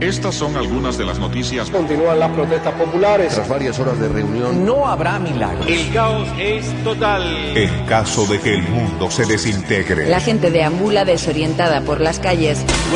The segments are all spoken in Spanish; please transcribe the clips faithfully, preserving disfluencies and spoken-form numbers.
Estas son algunas de las noticias. Continúan las protestas populares. Tras varias horas de reunión, no habrá milagros. El caos es total. En caso de que el mundo se desintegre. La gente deambula desorientada por las calles.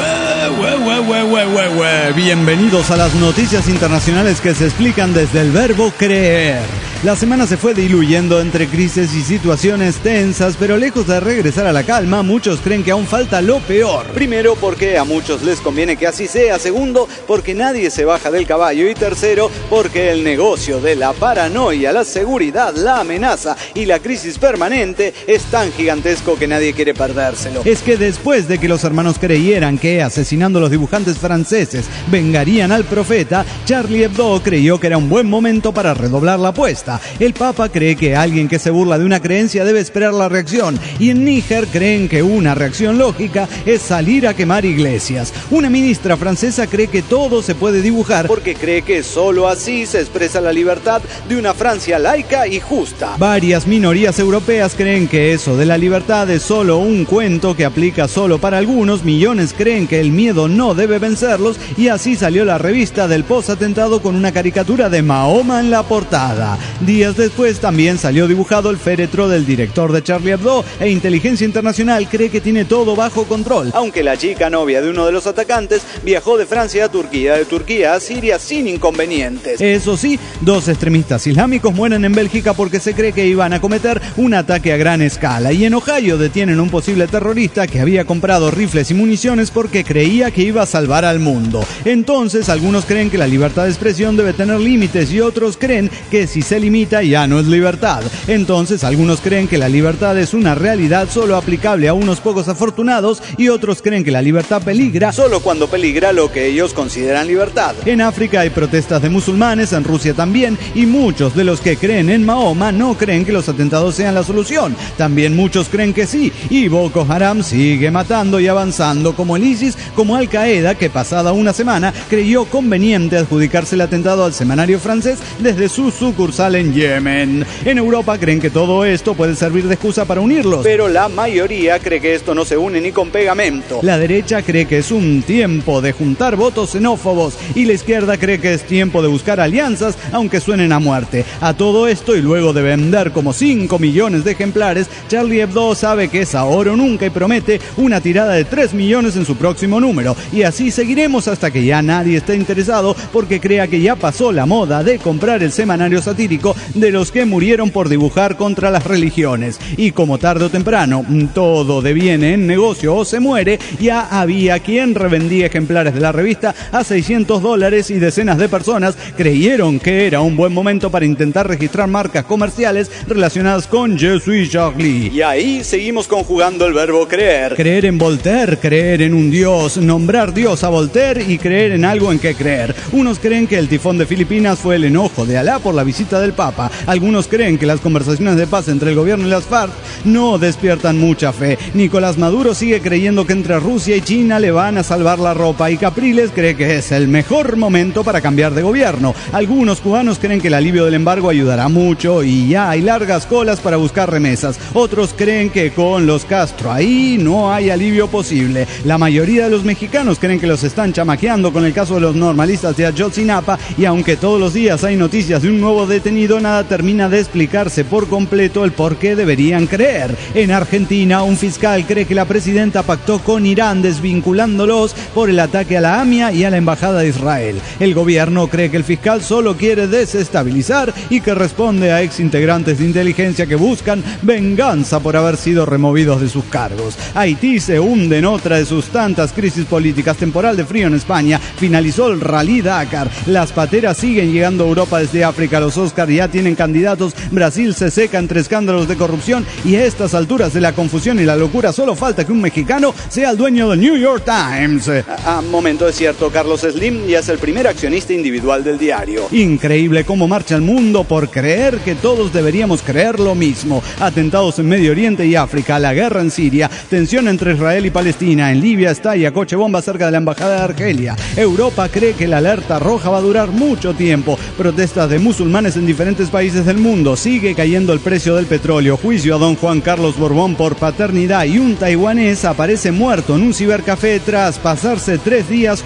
Ue, ue, ue, ue, ue, ue. Bienvenidos a las noticias internacionales que se explican desde el verbo creer. La semana se fue diluyendo entre crisis y situaciones tensas, pero lejos de regresar a la calma, muchos creen que aún falta lo peor. Primero, porque a muchos les conviene que así sea. Segundo, porque nadie se baja del caballo. Y tercero, porque el negocio de la paranoia, la seguridad, la amenaza y la crisis permanente es tan gigantesco que nadie quiere perdérselo. Es que después de que los hermanos creyeran que asesinando a los dibujantes franceses vengarían al profeta, Charlie Hebdo creyó que era un buen momento para redoblar la apuesta. El Papa cree que alguien que se burla de una creencia debe esperar la reacción, y en Níger creen que una reacción lógica es salir a quemar iglesias. Una ministra francesa cree que todo se puede dibujar porque cree que solo así se expresa la libertad de una Francia laica y justa. Varias minorías europeas creen que eso de la libertad es solo un cuento que aplica solo para algunos. Millones creen que el miedo no debe vencerlos, y así salió la revista del post-atentado con una caricatura de Mahoma en la portada. Días después también salió dibujado el féretro del director de Charlie Hebdo, e Inteligencia Internacional cree que tiene todo bajo control, aunque la chica novia de uno de los atacantes viajó de Francia a Turquía, de Turquía a Siria sin inconvenientes. Eso sí, dos extremistas islámicos mueren en Bélgica porque se cree que iban a cometer un ataque a gran escala, y en Ohio detienen a un posible terrorista que había comprado rifles y municiones porque creía que iba a salvar al mundo. Entonces, algunos creen que la libertad de expresión debe tener límites, y otros creen que si se limita ya no es libertad. Entonces, algunos creen que la libertad es una realidad solo aplicable a unos pocos afortunados, y otros creen que la libertad peligra solo cuando peligra lo que ellos consideran libertad. En África hay protestas de musulmanes, en Rusia también, y muchos de los que creen en Mahoma no creen que los atentados sean la solución. También muchos creen que sí, y Boko Haram sigue matando y avanzando, como el ISIS, como Al Qaeda, que pasada una semana creyó conveniente adjudicarse el atentado al semanario francés desde su sucursal en Yemen. En Europa creen que todo esto puede servir de excusa para unirlos, pero la mayoría cree que esto no se une ni con pegamento. La derecha cree que es un tiempo de juntar votos xenófobos, y la izquierda cree que es tiempo de buscar alianzas, aunque suenen a muerte. A todo esto, y luego de vender como cinco millones de ejemplares, Charlie Hebdo sabe que es ahora o nunca y promete una tirada de tres millones en su próximo número, y así seguiremos hasta que ya nadie esté interesado porque crea que ya pasó la moda de comprar el semanario satírico de los que murieron por dibujar contra las religiones. Y como tarde o temprano todo deviene en negocio o se muere, ya había quien revendía ejemplares de la revista a seiscientos dólares, y decenas de personas creyeron que era un buen momento para intentar registrar marcas comerciales relacionadas con Je suis Charlie. Y ahí seguimos conjugando el verbo creer. Creer en Voltaire, creer en un dios, nombrar dios a Voltaire y creer en algo en que creer. Unos creen que el tifón de Filipinas fue el enojo de Alá por la visita del Papa. Algunos creen que las conversaciones de paz entre el gobierno y las FARC no despiertan mucha fe. Nicolás Maduro sigue creyendo que entre Rusia y China le van a salvar la ropa, y Capriles cree que es el mejor momento para cambiar de gobierno. Algunos cubanos creen que el alivio del embargo ayudará mucho y ya hay largas colas para buscar remesas. Otros creen que con los Castro ahí no hay alivio posible. La mayoría de los mexicanos creen que los están chamaqueando con el caso de los normalistas de Ayotzinapa, y aunque todos los días hay noticias de un nuevo detenido, nada termina de explicarse por completo el por qué deberían creer. En Argentina, un fiscal cree que la presidenta pactó con Irán desvinculándolos por el ataque a la AMIA y a la embajada de Israel. El gobierno cree que el fiscal solo quiere desestabilizar y que responde a exintegrantes de inteligencia que buscan venganza por haber sido removidos de sus cargos. Haití se hunde en otra de sus tantas crisis políticas. Temporal de frío en España. Finalizó el Rally Dakar. Las pateras siguen llegando a Europa desde África. Los Oscar ya tienen candidatos. Brasil se seca entre escándalos de corrupción, y a estas alturas de la confusión y la locura solo falta que un mexicano sea el dueño del New York Times. Ah, momento, es cierto, Carlos Slim ya es el primer accionista individual del diario. Increíble cómo marcha el mundo por creer que todos deberíamos creer lo mismo. Atentados en Medio Oriente y África, la guerra en Siria, tensión entre Israel y Palestina, en Libia estalla coche bomba cerca de la embajada de Argelia. Europa cree que la alerta roja va a durar mucho tiempo. Protestas de musulmanes en diferentes países del mundo. Sigue cayendo el precio del petróleo. Juicio a don Juan Carlos Borbón por paternidad, y un taiwanés aparece muerto en un cibercafé tras pasarse tres días jugando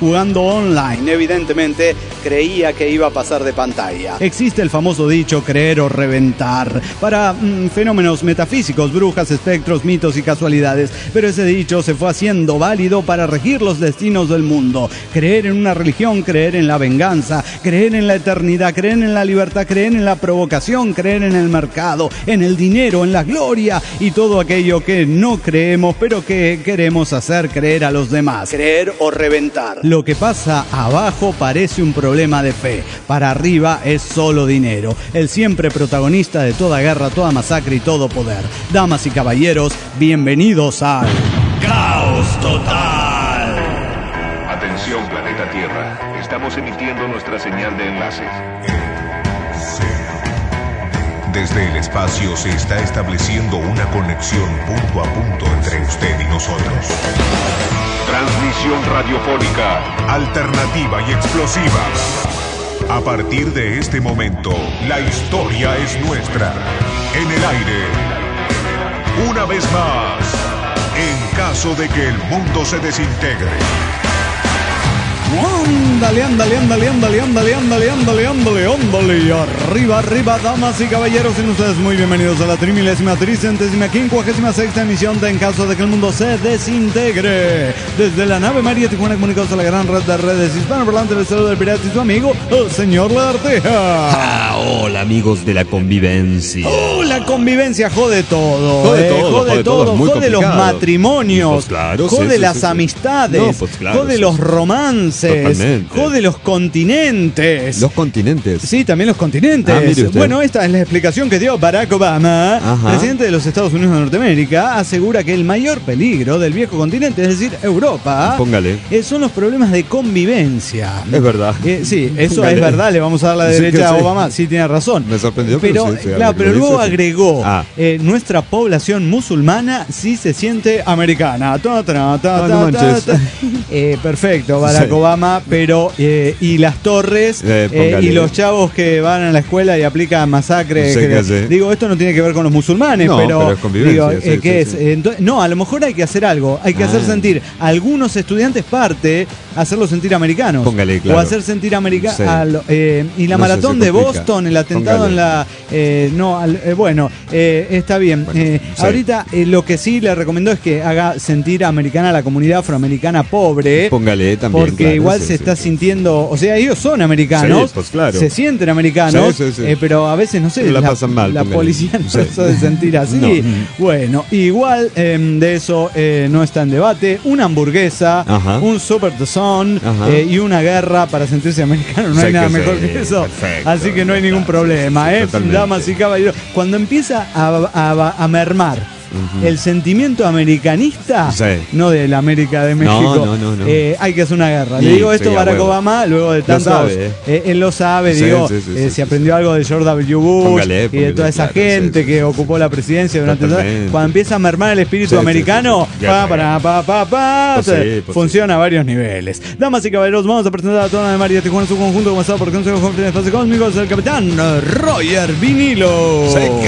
jugando online. Evidentemente creía que iba a pasar de pantalla. Existe el famoso dicho creer o reventar para mmm, fenómenos metafísicos, brujas, espectros, mitos y casualidades, pero ese dicho se fue haciendo válido para regir los destinos del mundo. Creer en una religión, creer en la venganza, creer en la eternidad, creer en la libertad, creer en la provocación, creer en el mercado, en el dinero, en la gloria y todo aquello que no creemos pero que queremos hacer creer a los demás. Creer o reventar. Lo que pasa abajo parece un problema de fe, para arriba es solo dinero. El siempre protagonista de toda guerra, toda masacre y todo poder. Damas y caballeros, bienvenidos al Caos Total. Atención, planeta Tierra. Estamos emitiendo nuestra señal de enlace. Desde el espacio se está estableciendo una conexión punto a punto entre usted y nosotros. Transmisión radiofónica Alternativa y explosiva. A partir de este momento, la historia es nuestra. En el aire. Una vez más, en caso de que el mundo se desintegre. Ándale, ándale, ándale, ándale, ándale, ándale, ándale, ándale, ándale. Arriba, arriba, damas y caballeros, sean ustedes muy bienvenidos a la trimilésima, tricentésima, quincuagésima sexta emisión de En Caso de que el Mundo se Desintegre. Desde la nave María Tijuana, comunicados a la gran red de redes hispanoparlantes del saludo del pirata y su amigo, el señor Larteja. Ah, hola, amigos de la convivencia. Oh, la convivencia jode todo. Jode eh, todo, jode, jode todo, todo, es muy jode los complicado. matrimonios, Pues claro, jode sí, sí, las sí, sí. amistades, No, pues claro, jode sí, los sí. romances, Totalmente. jode los continentes. Los continentes. Sí, también los continentes. Ah, mire usted. Bueno, esta es la explicación que dio Barack Obama, Ajá. presidente de los Estados Unidos de Norteamérica. Asegura que el mayor peligro del viejo continente, es decir, Europa, Póngale. eh, son los problemas de convivencia. Es verdad. Eh, sí, eso Póngale. es verdad, le vamos a dar la Sí, derecha que a sí. Obama, sí tiene razón. Me sorprendió, pero, pero sí, sí, claro, ahora que pero lo luego dice, sí. agregó, Ah. eh, nuestra población musulmana sí se siente americana. Ta, ta, ta, Ah, ta, no ta, manches. ta. Eh, perfecto, Barack Sí. Obama, pero eh, y las torres Eh, eh, póngale. y los chavos que van a la escuela y aplican masacre. Sí, que- que sí. Digo, esto no tiene que ver con los musulmanes, No, pero, pero es convivencia, digo, sí, eh, sí, ¿qué sí. es? Eh, entonces- no, a lo mejor hay que hacer algo, hay que Ah. hacer sentir a algunos estudiantes parte, hacerlos sentir americanos. Póngale, claro. O hacer sentir americanos. Sí. y la No sé, maratón se de complica. Boston, el atentado Póngale. en la... eh, no, al- eh, bueno, eh, está bien. Bueno, Eh, sí. Ahorita eh, lo que sí le recomendó es que haga sentir americana a la comunidad afroamericana pobre. Póngale también. Porque claro, igual sí, se sí, está sí. sintiendo, o sea, ellos son americanos, Sí, pues claro. se sienten americanos, Sí, sí, sí. eh, pero a veces, no sé, La la, pasan mal, la póngale. policía no Sí. se de sentir así. No. Bueno, igual eh, de eso eh, no está en debate. Una hamburguesa, Ajá. un Super Tazón Ajá. eh, y una guerra para sentirse americano. No Sí hay nada que mejor sí, que eso. perfecto, Así que no hay ningún claro, problema, sí, sí, ¿eh? totalmente. Damas y caballeros. Cuando empieza a, a- a mermar Ujú. el sentimiento americanista, Sí. no de la América de México, No, no, no, no. eh, hay que hacer una guerra. Le Sí, digo esto sí, a a Barack huevo. Obama, luego de Lo tantos. sabe, ¿eh? eh, él lo sabe, Sí, digo, sí, sí, eh, sí, si sí, aprendió algo de George W. Bush Póngale, y de póngale, toda esa claro, gente sí, sí, que sí. ocupó la presidencia durante todo. Totalmente. Cuando empieza a mermar el espíritu Sí, sí, americano, sí, sí. pa, Ya para, pa, pa, pa, Pues se- sí, pues funciona a varios niveles. Damas y caballeros, vamos a presentar a toda la de María Tijuana en su conjunto, comenzado por Consejo de Conferencia Espacio Cósmico, el capitán Roger Vinilo.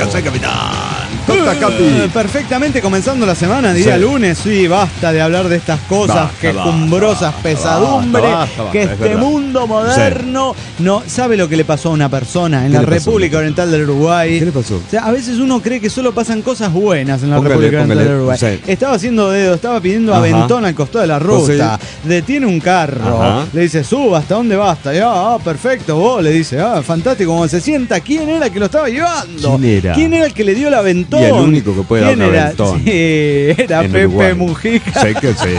Eh, Perfectamente comenzando la semana, diría Sí. lunes, sí, basta de hablar de estas cosas Basta, quejumbrosas, basta, pesadumbre, basta, basta, basta, que es este verdad. mundo moderno no sabe lo que le pasó a una persona en ¿Qué la le pasó? República Oriental del Uruguay. ¿Qué le pasó? O sea, a veces uno cree que solo pasan cosas buenas en la Póngale, República Oriental póngale, del Uruguay. sí. Estaba haciendo dedo, estaba pidiendo Ajá. aventón al costado de la Pues ruta, detiene un carro, Ajá. le dice, suba, ¿hasta dónde va? Hasta allá, ah, perfecto, vos, le dice, ah, fantástico, como se sienta, ¿quién era el que lo estaba llevando? ¿Quién era? ¿Quién era el que le dio el aventón? Y el único que puede dar ¿Quién un era? aventón. Sí, era En Pepe Uruguay. Mujica. Sé que sí.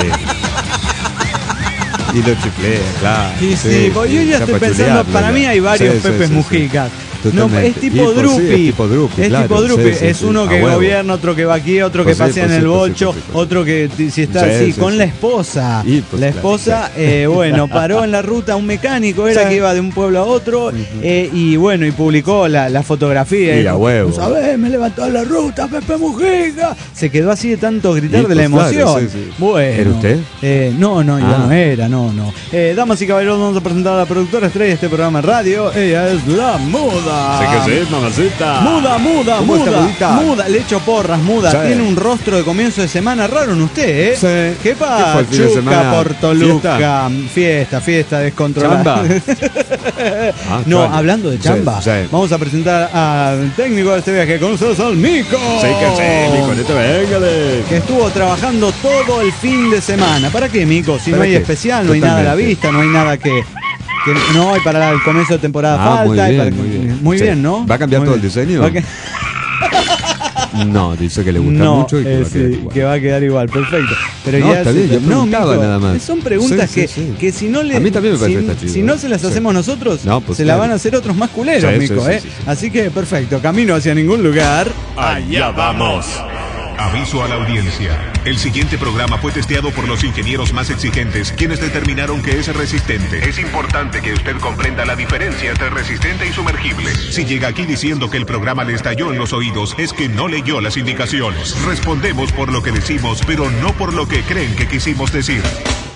Y lo chiflea, claro. Sí, sí, porque yo ya está estoy pa' pensando, chulearlo, para ya. mí hay varios Sí, sí, Pepes sí, sí. Mujicas. No, Totalmente. es tipo Y pues sí, Drupi. es tipo Drupi, Es claro. tipo Drupi. Sí, sí, es sí. uno A que huevo. gobierna, otro que va aquí, otro Pues que sí, pasea pues en sí, el pues sí, bocho, pues sí, pues sí. otro que t- si está Sí, así, sí, con sí. la esposa. Y, pues, la claro, esposa, sí. eh, bueno, paró en la ruta un mecánico, era Sí. que iba de un pueblo a otro, eh, y bueno, y publicó la, la fotografía. Y dijo, a huevo. "No sabés, me levantó en la ruta, Pepe Mujica. Se quedó así de tanto gritar Y, de la pues, claro, emoción. sí, sí. Bueno. ¿Era usted? Eh, no, no, yo Ah. no era, no, no. Eh, damas y caballeros, vamos a presentar a la productora estrella de este programa de radio. Ella es la Muda. muda. Sí que sí, mamacita. Muda, muda, ¿Cómo está, muda, mudita? muda, le echo porras, muda. Sí. Tiene un rostro de comienzo de semana raro en usted, ¿eh? Sí. ¿Qué ¿Qué fue pasa? el fin de semana? Chuca, Portoluca, ¿Fiesta? fiesta, fiesta descontrolada. Chamba. Ah, No, claro. hablando de chamba, Sí, sí. vamos a presentar al técnico de este viaje con nosotros, al Mico. Sí que sí, Nicolete, véngale. Que estuvo trabajando todo el fin de semana. ¿Para qué, Mico? Si no ¿Para hay qué? especial, no hay nada a la Totalmente. vista, no hay nada que... que no hay para el comienzo de temporada Ah, falta. muy y bien, para- muy bien. Muy Sí. bien, ¿no? ¿Va a cambiar Muy todo el bien. diseño? ¿Va a que- No, dice que le gusta no, mucho y que eh, va a quedar sí, igual. que va a quedar igual, perfecto. Pero No, ya está se- bien, yo preguntaba Mico, nada más. son preguntas Sí, que, sí, sí. que si no le A mí también me parece si, que está chido, si no ¿eh? se las Sí. hacemos nosotros, No, pues se la claro. van a hacer otros más culeros, Sí, Mico, sí, sí, ¿eh? sí, sí. Así que perfecto, camino hacia ningún lugar. Allá vamos. Aviso a la audiencia. El siguiente programa fue testeado por los ingenieros más exigentes, quienes determinaron que es resistente. Es importante que usted comprenda la diferencia entre resistente y sumergible. Si llega aquí diciendo que el programa le estalló en los oídos, es que no leyó las indicaciones. Respondemos por lo que decimos, pero no por lo que creen que quisimos decir.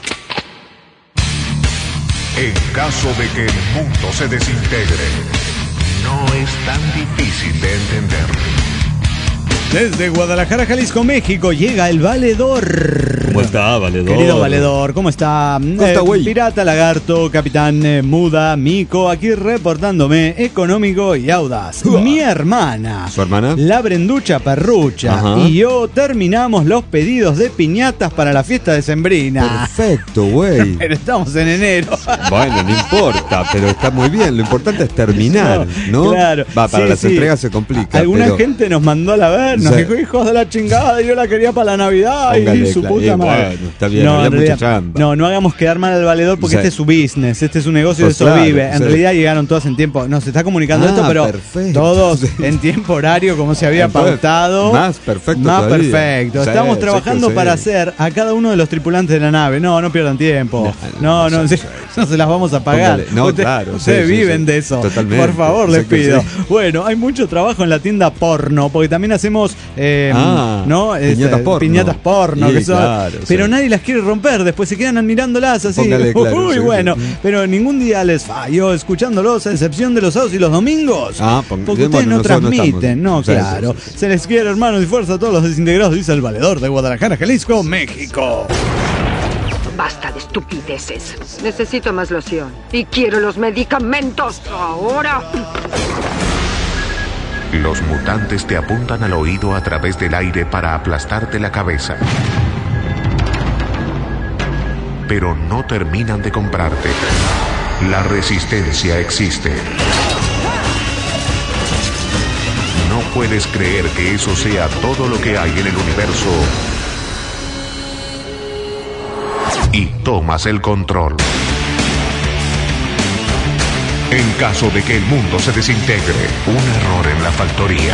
En caso de que el mundo se desintegre, no es tan difícil de entender. Desde Guadalajara, Jalisco, México, llega el valedor. ¿Cómo está, valedor? Querido valedor, ¿cómo está? ¿Cómo está, güey? Pirata, lagarto, capitán, eh, muda, Mico, aquí reportándome económico y audaz. Mi hermana, ¿Su hermana? la Brenducha Perrucha, Ajá. y yo terminamos los pedidos de piñatas para la fiesta decembrina. Perfecto, güey. Pero estamos en enero. Bueno, no importa, pero está muy bien. Lo importante es terminar, ¿no? Claro. Va, para Sí, las sí. entregas se complica. Alguna pero... gente nos mandó a la ver, nos Sí. dijo, hijos de la chingada, yo la quería para la Navidad Póngale, y su claro. puta Eh, madre. bueno, está bien, había en mucha realidad- trampa. no, no hagamos quedar mal al valedor porque Sí. este es su business, este es su negocio, de Pues eso claro, vive. En sí. realidad llegaron todas en tiempo, nos está comunicando Ah, esto, pero perfecto. todos Sí. en tiempo horario como se había Entonces, pautado. más perfecto Más todavía. perfecto. Sí, Estamos sí trabajando que sí. para hacer a cada uno de los tripulantes de la nave. No, no pierdan tiempo. No, no, no, sí, sí, sí, no se las vamos a pagar. Póngale. No, Usted- claro, sí, Ustedes sí, viven sí. de eso. Totalmente. Por favor, Sí les que pido. sí. Bueno, hay mucho trabajo en la tienda porno, porque también hacemos eh, Ah, ¿no? piñatas Eh, porno. piñatas porno, Sí, que son- claro, pero sí. nadie las quiere romper, después se quedan admirándolas así. Póngale, claro, Uy, sí, bueno, sí. pero ningún día les falló escuchándolos, a excepción de los sábados y los domingos. Ah, pon- porque ustedes bueno, no nosotros no transmiten, no, estamos. Sí, claro. sí, sí, sí. Se les quiere, hermanos, y fuerza a todos los desintegrados, dice el valedor de Guadalajara, Jalisco, México. Basta de estupideces. Necesito más loción. Y quiero los medicamentos ahora. Los mutantes te apuntan al oído a través del aire para aplastarte la cabeza. Pero no terminan de comprarte. La resistencia existe. No puedes creer que eso sea todo lo que hay en el universo. Y tomas el control. En caso de que el mundo se desintegre, un error en la factoría.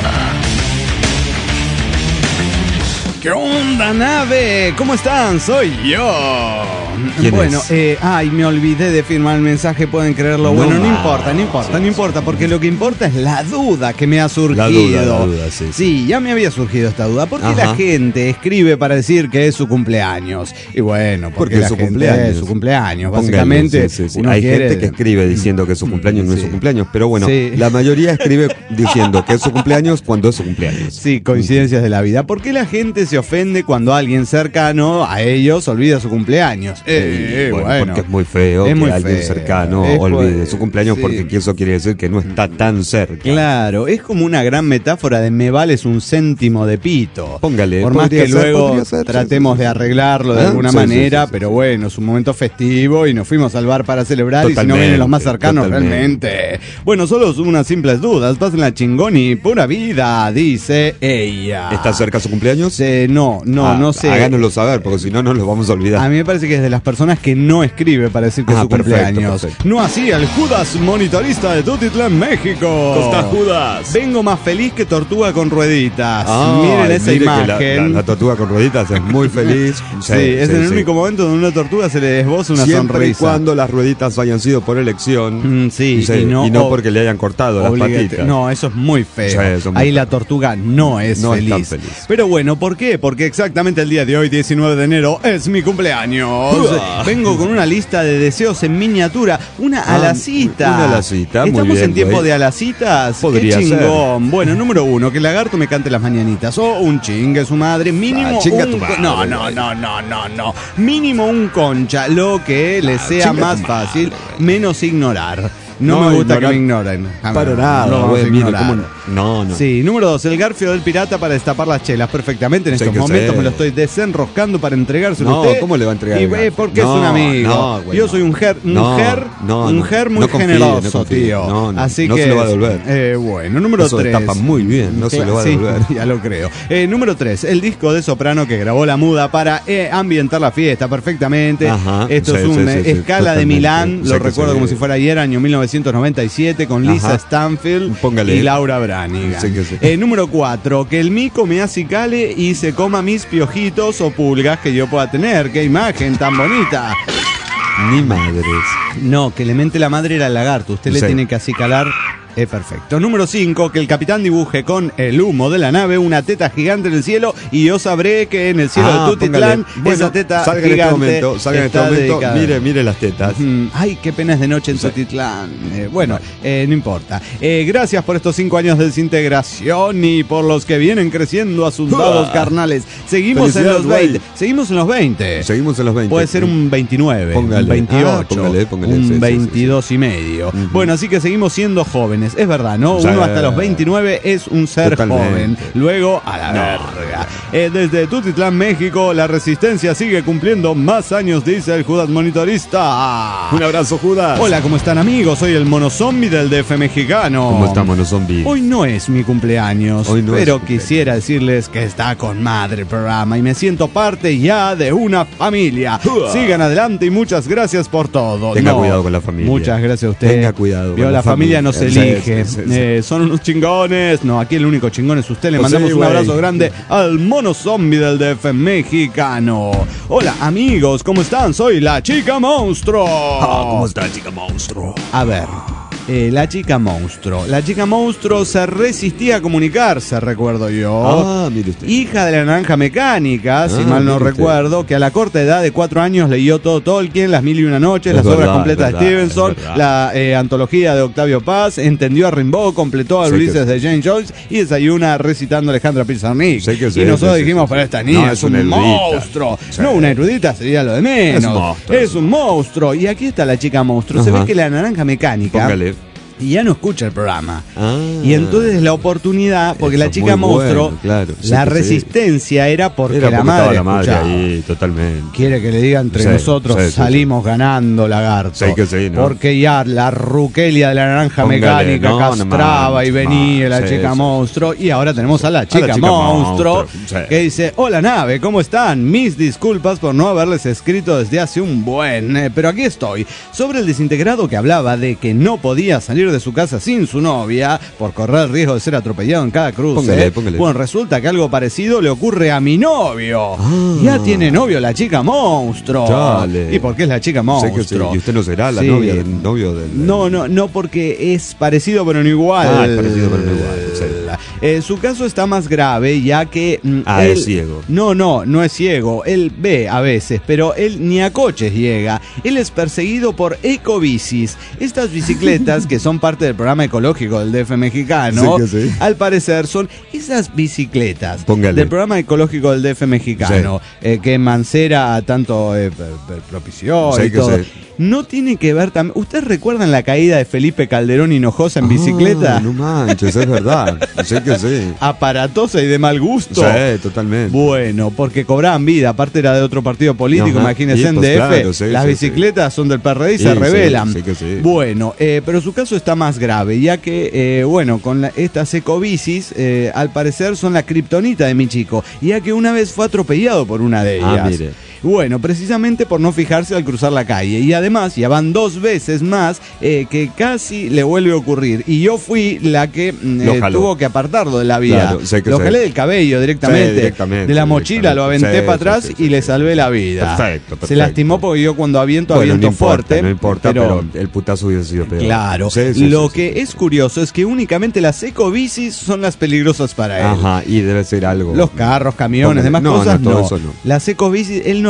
¿Qué onda, nave? ¿Cómo están? Soy yo. ¿Quién bueno, es? eh, ay, me olvidé de firmar el mensaje, pueden creerlo. No bueno, no más. importa, no importa, no importa, porque lo que importa es la duda que me ha surgido. La duda, la duda, sí, sí. ya me había surgido esta duda. ¿Por qué Ajá. la gente escribe para decir que es su cumpleaños? Y bueno, porque, Porque la es su gente cumpleaños. es su cumpleaños. Póngale, Básicamente, sí, sí, sí. uno Hay quiere- gente que escribe diciendo que su cumpleaños no es Sí. su cumpleaños, pero bueno, Sí. la mayoría escribe diciendo que es su cumpleaños cuando es su cumpleaños. Sí, coincidencias de la vida. ¿Por qué la gente se ofende cuando alguien cercano a ellos olvida su cumpleaños? Eh, Eh, bueno, bueno. porque es muy feo Es que muy alguien feo. cercano Es olvide pues- su cumpleaños sí. porque eso quiere decir que no está tan cerca. Claro, es como una gran metáfora de me vales un céntimo de pito. Póngale, Por más podría que ser, luego podría ser, sí, tratemos sí, sí. de arreglarlo de ¿Ah? alguna Sí, sí, manera, sí, sí, pero sí. bueno, es un momento festivo y nos fuimos al bar para celebrar y si no Totalmente, vienen los más cercanos totalmente. realmente. Bueno, solo unas simples dudas, pasen la chingón y pura vida, dice ella. ¿Está cerca su cumpleaños? Se- no, no, Ah, no sé. Háganoslo saber, porque si no, nos lo vamos a olvidar. A mí me parece que es de las personas que no escribe para decir que es Ah, su perfecto, cumpleaños. perfecto. No así el Judas monitorista de Tutitlán, México. ¿Cómo está, Judas? Vengo más feliz que tortuga con rueditas. Ah, Miren esa mire que imagen. La, la- la tortuga con rueditas es muy feliz. Sí, es en el único momento donde una tortuga se le desboza una Siempre sonrisa. y cuando las rueditas hayan sido por elección Mm, sí, sí, y no, ob- porque le hayan cortado las Obligate- patitas. No, eso es muy feo. Sí, eso es muy Ahí feo. la tortuga no es No es feliz. tan feliz. Pero bueno, ¿por qué? Porque exactamente el día de hoy, diecinueve de enero, es mi cumpleaños. Uh, vengo con una lista de deseos en miniatura. Una Ah, alacita. una alacita, muy Estamos bien, en tiempo güey. de alacitas. Podría Qué chingón. Bueno, número uno, que el lagarto me cante las mañanitas. O un chingue su madre. Mínimo Ah, chinga un tu co- madre, No, no, güey. no, no, no, no. Mínimo un concha. Lo que les Ah, sea chinga más tu madre, fácil, güey. menos ignorar. No, No, me gusta ignorar- que me ignoren. Ah, Para no, nada, no vamos güey, a mire, ignorar. cómo no. No, no. Sí, número dos, el garfio del pirata para destapar las chelas. Perfectamente, en Sí, estos que momentos sé. me lo estoy desenroscando para entregárselo No, a usted. ¿cómo le va a entregar Y, el eh, garfio? porque No, es un amigo. no, güey, Yo no. soy un ger, un No, ger, no, un no. ger muy No confíe, generoso, no confíe. tío. No, no, Así no que, se lo va a devolver. Eh, bueno, número Eso tres. destapa muy bien, no se lo va a Sí, devolver. ya lo creo. Eh, número tres, el disco de soprano que grabó la muda para eh, ambientar la fiesta perfectamente. Ajá, Esto sí, es una sí, sí, sí, escala de totalmente. Milán, Sé lo que recuerdo sí. como si fuera ayer, año mil novecientos noventa y siete, con Lisa Ajá. Stanfield Póngale. y Laura Branigan. Sí que sí. Eh, número cuatro, que el mico me acicale y se coma mis piojitos o pulgas que yo pueda tener. ¡Qué imagen tan bonita! Ni madres. No, que le mente la madre era el lagarto. Usted le Sí. tiene que acicalar. Es perfecto. Número cinco, que el capitán dibuje con el humo de la nave una teta gigante en el cielo y yo sabré que en el cielo Ah, de Tutitlán póngale. Bueno, esa teta salga en gigante este momento, salga en este está momento, dedicada. mire, mire las tetas. Mm, Ay, qué pena es de noche en Sí. Tutitlán. Eh, bueno, eh, no importa. Eh, gracias por estos cinco años de desintegración y por los que vienen creciendo a sus lados carnales. Seguimos en los Felicidades, veinte. Seguimos en los veinte. Seguimos en los veinte. Puede ser un veintinueve, Póngale. un veintiocho, Ah, póngale, póngale, un sí, sí, veintidós y medio. Ujú. Bueno, así que seguimos siendo jóvenes. Es verdad, ¿no? Sí. Uno hasta los veintinueve es un ser Totalmente. joven. Luego, a la verga. Eh, desde Tutitlán, México, la resistencia sigue cumpliendo más años, dice el Judas Monitorista. Un abrazo, Judas. Hola, ¿cómo están, amigos? Soy el mono zombie del D F mexicano. ¿Cómo estamos los zombies? Hoy no es mi cumpleaños, Hoy no es pero su cumpleaños. quisiera decirles que está con madre el programa y me siento parte ya de una familia. Sigan adelante y muchas gracias por todo. Tenga cuidado con la familia. Muchas gracias a usted. Tenga cuidado Vio, con la, la familia, familia. no se Sí, elige. sí, sí, sí. Eh, son unos chingones. No, aquí el único chingón es usted. Le Pues mandamos sí, un güey. abrazo grande al mono zombie del D F mexicano. Hola, amigos, ¿cómo están? Soy la chica monstruo. Ah, ¿cómo está, chica monstruo? A ver, eh, la chica monstruo. La chica monstruo se resistía a comunicarse, recuerdo yo. Ah, mire usted. Hija de la naranja mecánica, si Ah, mal no mire usted. recuerdo, que a la corta edad de cuatro años leyó todo Tolkien, Las Mil y Una Noches, Es las obras verdad, completas es de verdad, Stevenson, es verdad. la eh, antología de Octavio Paz, entendió a Rimbaud, completó a Sí que Ulises sí. de James Joyce y desayuna recitando a Alejandra Pizarnik. Sí que sí, y nosotros sí, sí, dijimos, sí. pero esta No, niña es es un una erudita. monstruo. Sí. No, una erudita sería lo de menos. Es un monstruo. Es un monstruo. Y aquí está la chica monstruo. Se Ajá. ve que la naranja mecánica Póngale. y ya no escucha el programa. Ah. Y entonces la oportunidad, porque Eso la es chica muy bueno, monstruo, claro, sí la que sí. resistencia era porque Era la porque madre, estaba la madre escuchaba. ahí, totalmente. Quiere que le diga entre Sí, nosotros sí, sí, salimos ganando, lagarto. Sí que sí, ¿no? Porque ya la ruquelia de la naranja Póngale, mecánica no, no castraba manches, y venía man, la sí, chica sí. monstruo. Y ahora tenemos a la chica, chica monstruo, monstruo, sí. que dice, hola nave, ¿cómo están? Mis disculpas por no haberles escrito desde hace un buen, eh, pero aquí estoy. Sobre el desintegrado que hablaba de que no podía salir de su casa sin su novia por correr el riesgo de ser atropellado en cada cruce. Póngale, póngale. Bueno, resulta que algo parecido le ocurre a mi novio. Ah. Ya tiene novio la chica monstruo. Dale. ¿Y por qué es la chica Sé monstruo? que sí. Y usted no será la Sí. novia del novio del. No, no, no, porque es parecido pero no igual. Ah, es parecido, pero no igual, sí. Eh, su caso está más grave ya que mm, Ah, él- es ciego. No, no, no es ciego. Él ve a veces, pero él ni a coches llega. Él es perseguido por ecobicis. Estas bicicletas que son parte del programa ecológico del D F mexicano, Sí que sí. al parecer son esas bicicletas Póngale. del programa ecológico del D F mexicano, eh, que Mancera tanto eh, p- p- propició Sí y que todo. sí. No tiene que ver también. ¿Ustedes recuerdan la caída de Felipe Calderón Hinojosa en bicicleta? Ah, no manches, es verdad. Sé que sí. Aparatosa y de mal gusto. Sí, totalmente. Bueno, porque cobraban vida, aparte era de otro partido político, Ajá. imagínense Y en pues D F, claro, sí, las sí, bicicletas son del P R D y Sí, se sí, rebelan. sí que sí. Bueno, eh, pero su caso está más grave, ya que, eh, bueno, con la- estas ecobicis, eh, al parecer son la kriptonita de mi chico, ya que una vez fue atropellado por una de ellas. Ah, mire. Bueno, precisamente por no fijarse al cruzar la calle. Y además, ya van dos veces más eh, que casi le vuelve a ocurrir. Y yo fui la que mm, Lo eh, jaló. tuvo que apartarlo de la vía. Claro, sé que lo sé. jalé del cabello directamente. Sí, directamente, de la mochila lo aventé directamente. para Sí, atrás sí, y sí, le sí. salvé la vida. Perfecto, Se perfecto. lastimó porque yo cuando aviento, Bueno, aviento no importa, fuerte. no importa, pero, el putazo hubiese sido peor. Claro, Sí, sí, lo sí, que sí, es sí. curioso es que únicamente las ecobicis son las peligrosas para él. Ajá, y debe ser algo. Los carros, camiones, Póngale. demás No, cosas no, todo no. eso no. Las ecobicis, él no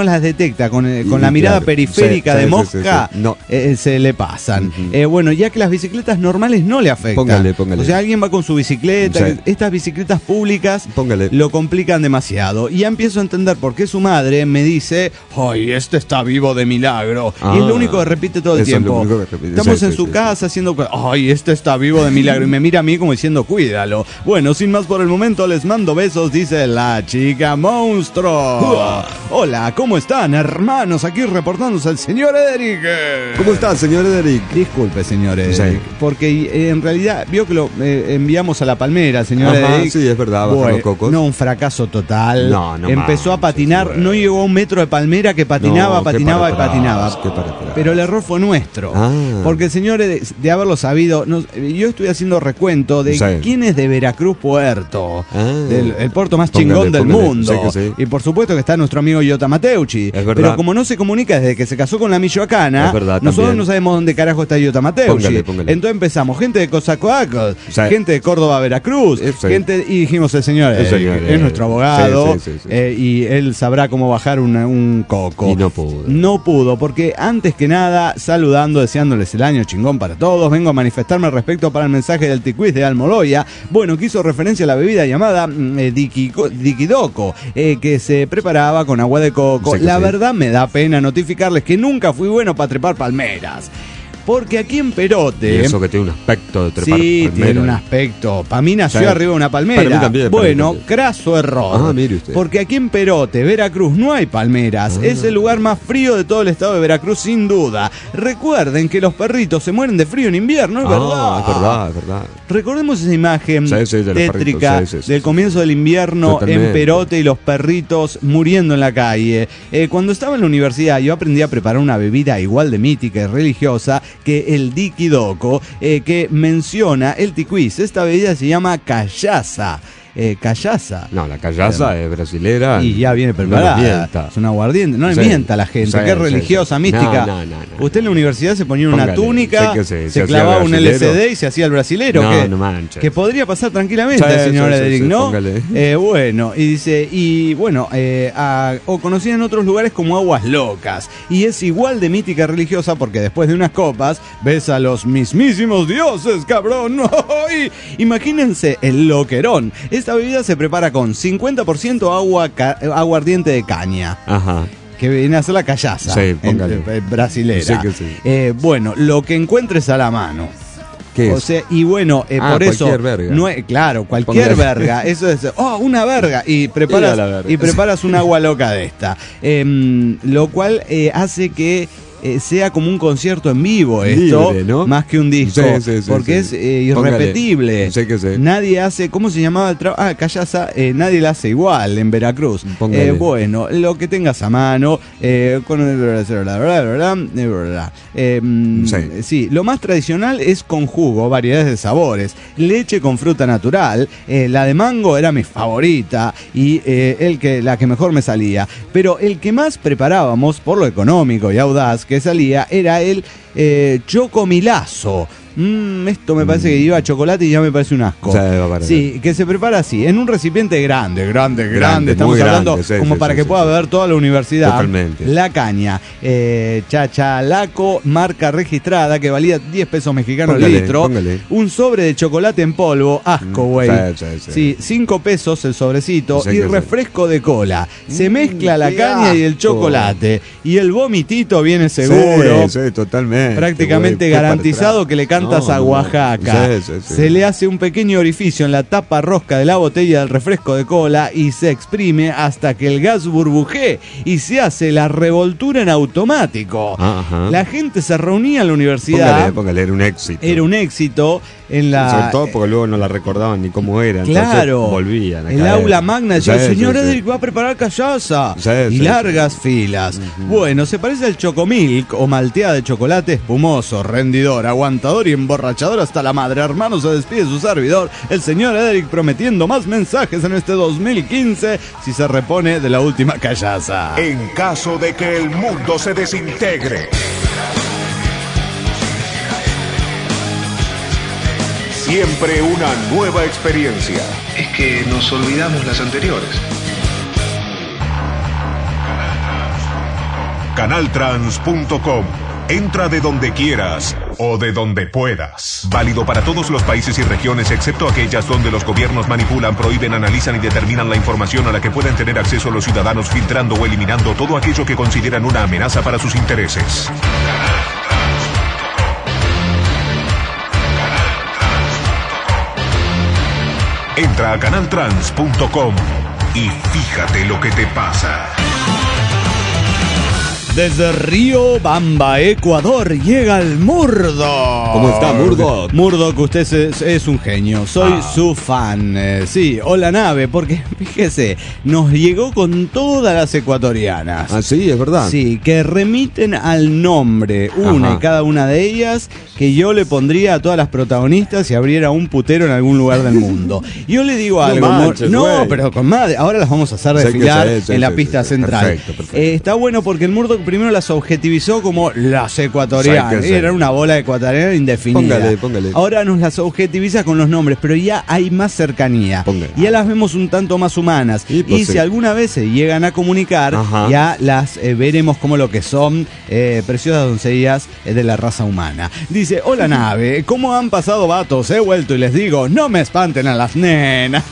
no las detecta con, eh, con Y, la mirada claro, periférica sí, de sí, mosca, sí, sí. No. eh, se le pasan. Uh-huh. Eh, bueno, ya que las bicicletas normales no le afectan. Póngale, póngale. O sea, alguien va con su bicicleta, Sí. estas bicicletas públicas Póngale. lo complican demasiado. Y ya empiezo a entender por qué su madre me dice, ¡ay, este está vivo de milagro! Ah, y es lo único que repite todo el eso es lo tiempo. único que repite. Estamos Sí, en sí, su sí, casa haciendo, ¡ay, este está vivo de milagro! Y me mira a mí como diciendo, cuídalo. Bueno, sin más por el momento, les mando besos, dice la chica monstruo. Hola, ¿cómo están, hermanos? Aquí reportándose el señor Ederic. ¿Cómo está, señor Ederic? Disculpe, señor Ederic, Sí. porque eh, en realidad vio que lo eh, enviamos a la palmera, señor Ajá, Ederic. sí, es verdad, bajar Bueno, los cocos. No, un fracaso total. No, no Empezó a manches, patinar, güey. no llegó a un metro de palmera que patinaba, No, qué patinaba y para atrás, patinaba. qué para atrás. Pero el error fue nuestro. Ah. Porque el señor, de, de haberlo sabido, nos- yo estoy haciendo recuento de Sí. quién es de Veracruz Puerto, Ah. del, el puerto más Póngale, chingón del póngale. mundo. Sí que sí. Y por supuesto que está nuestro amigo Yota Mateucci. Es verdad. Pero como no se comunica desde que se casó con la michoacana, Es verdad, nosotros también. no sabemos dónde carajo está Yota Mateucci. Póngale, póngale. Entonces empezamos, gente de Cozacoacos, Sí. gente de Córdoba, Veracruz, Eh, sí. gente, y dijimos el señor, El eh, señor, es eh, nuestro abogado, sí, sí, sí, sí. eh, y él sabrá cómo bajar una- un coco. Y no pudo. No pudo, porque antes que nada, saludando, deseándoles el año chingón para todos, vengo a manifestarme al respecto para el mensaje del Tiquiz de Almoloya. Bueno, que hizo referencia a la bebida llamada mm, eh, Diquico- Diquidoco, eh, que se preparaba con agua de coco. Sí que la sí. verdad me da pena notificarles que nunca fui bueno para trepar palmeras. Porque aquí en Perote... Y eso que tiene un aspecto de trepar Sí, palmera. tiene un aspecto. Para mí nació Sí. arriba de una palmera. Para mí también, para mí bueno, también. craso error. Ah, mire usted. Porque aquí en Perote, Veracruz, no hay palmeras. Ah. Es el lugar más frío de todo el estado de Veracruz, sin duda. Recuerden que los perritos se mueren de frío en invierno, es Ah, verdad. es verdad, es verdad. Recordemos esa imagen Sí, sí, de los tétrica perritos, sí, sí, sí, del sí. comienzo del invierno Totalmente. en Perote y los perritos muriendo en la calle. Eh, cuando estaba en la universidad yo aprendí a preparar una bebida igual de mítica y religiosa que el Diquidoco, eh, que menciona el tiquiz. Esta bebida se llama callaza. Eh, callaza. No, la callaza es brasilera. Y ya viene No nos preparada. mienta. Es un aguardiente. No le Sí. mienta a la gente. Sí, que es sí, religiosa, sí. mística. No, no, no, no. Usted en la universidad se ponía una Póngale. túnica, Sí que sí, se, se hacía clavaba el un brasilero. L C D y se hacía el brasilero. No, que, no manches. que podría pasar tranquilamente, Sí, señor sí, sí, Ederic, sí, ¿no? póngale. Eh, bueno, y dice, y bueno, eh, a- o conocida en otros lugares como Aguas Locas. Y es igual de mítica religiosa porque después de unas copas ves a los mismísimos dioses, cabrón. ¡Ay! Imagínense el loquerón. Esta bebida se prepara con cincuenta por ciento agua ca- aguardiente de caña, Ajá. que viene a ser la callaza, Sí, en- póngale. eh, brasilera. Sí que sí. Eh, bueno, lo que encuentres a la mano. ¿Qué O es? sea, y bueno, eh, Ah, por eso, cualquier verga. no es- claro, cualquier Póngale. verga, eso es, oh, una verga, y preparas, Y a la verga. y preparas un agua loca de esta, Em, lo cual eh, hace que eh, sea como un concierto en vivo esto, Libre, ¿no? más que un disco, Sí, sí, sí, porque sí. es eh, Póngale. irrepetible. Sí que sí. Nadie hace, ¿cómo se llamaba el trabajo? Ah, callaza, eh, nadie la hace igual en Veracruz. Póngale. Eh, bueno, lo que tengas a mano, eh, con eh, mm, Sí. sí, lo más tradicional es con jugo, variedades de sabores, leche con fruta natural, eh, la de mango era mi favorita y eh, el que, la que mejor me salía, pero el que más preparábamos por lo económico y audaz que salía era el eh, chocomilazo. Mm, esto me parece que iba a chocolate y ya me parece un asco. Sí, va para Sí, que se prepara así, en un recipiente grande, grande, grande, Grande, estamos muy hablando grande, sí, como sí, para sí, que sí, pueda sí. beber toda la universidad. Totalmente. La caña, eh, Chachalaco, marca registrada, que valía diez pesos mexicanos Póngale, el litro. póngale. Un sobre de chocolate en polvo, asco, güey. Sí, sí, sí. Sí, cinco pesos el sobrecito Sí y que sí. refresco de cola. Se mezcla la qué caña y el asco. chocolate. Y el vomitito viene seguro. Sí, sí, totalmente. Prácticamente güey, garantizado fue que le para cantas atrás. a No, no, Oaxaca. Sí, sí, sí. Se le hace un pequeño orificio en la tapa rosca de la botella del refresco de cola y se exprime hasta que el gas burbujee y se hace la revoltura en automático. Ajá. La gente se reunía en la universidad. Póngale, póngale, era un éxito. Era un éxito en la... Sobre todo porque luego no la recordaban ni cómo era. entonces Claro, volvían. a el caer. aula magna decía, Sí, el señor sí, sí. Ederic va a preparar callaza. Sí, y sí, largas filas. Bueno, se parece al chocomilk o malteada de chocolate espumoso, rendidor, aguantador y emborrachador hasta la madre. Hermano, se despide su servidor, el señor Ederic, prometiendo más mensajes en este dos mil quince si se repone de la última callaza. En caso de que el mundo se desintegre, siempre una nueva experiencia. Es que nos olvidamos las anteriores. canaltrans punto com. Entra de donde quieras o de donde puedas. Válido para todos los países y regiones excepto aquellas donde los gobiernos manipulan, prohíben, analizan y determinan la información a la que pueden tener acceso los ciudadanos, filtrando o eliminando todo aquello que consideran una amenaza para sus intereses. Entra a canaltrans punto com y fíjate lo que te pasa. Desde Río Bamba, Ecuador, llega el Murdoch. ¿Cómo está, Murdoch? Murdoch, usted es, es un genio. Soy ah. su fan. Eh, sí, o la nave, porque fíjese, nos llegó con todas las ecuatorianas. Ah, sí, es verdad. Sí, que remiten al nombre, una Ajá. y cada una de ellas, que yo le pondría a todas las protagonistas si abriera un putero en algún lugar del mundo. Yo le digo algo, no, manches, no güey. pero con madre, ahora las vamos a hacer desfilar sí, sí, sí, en la sí, pista sí, central. Perfecto, perfecto. Eh, está bueno porque el Murdoch primero las objetivizó como las ecuatorianas. Era una bola ecuatoriana indefinida. Póngale, póngale. Ahora nos las objetiviza con los nombres, pero ya hay más cercanía. Póngale. Ya las vemos un tanto más humanas. Y, pues, y si sí. alguna vez se llegan a comunicar, Ajá. ya las eh, veremos como lo que son eh, preciosas doncellas eh, de la raza humana. Dice, hola nave, ¿cómo han pasado vatos? He vuelto y les digo, no me espanten a las nenas.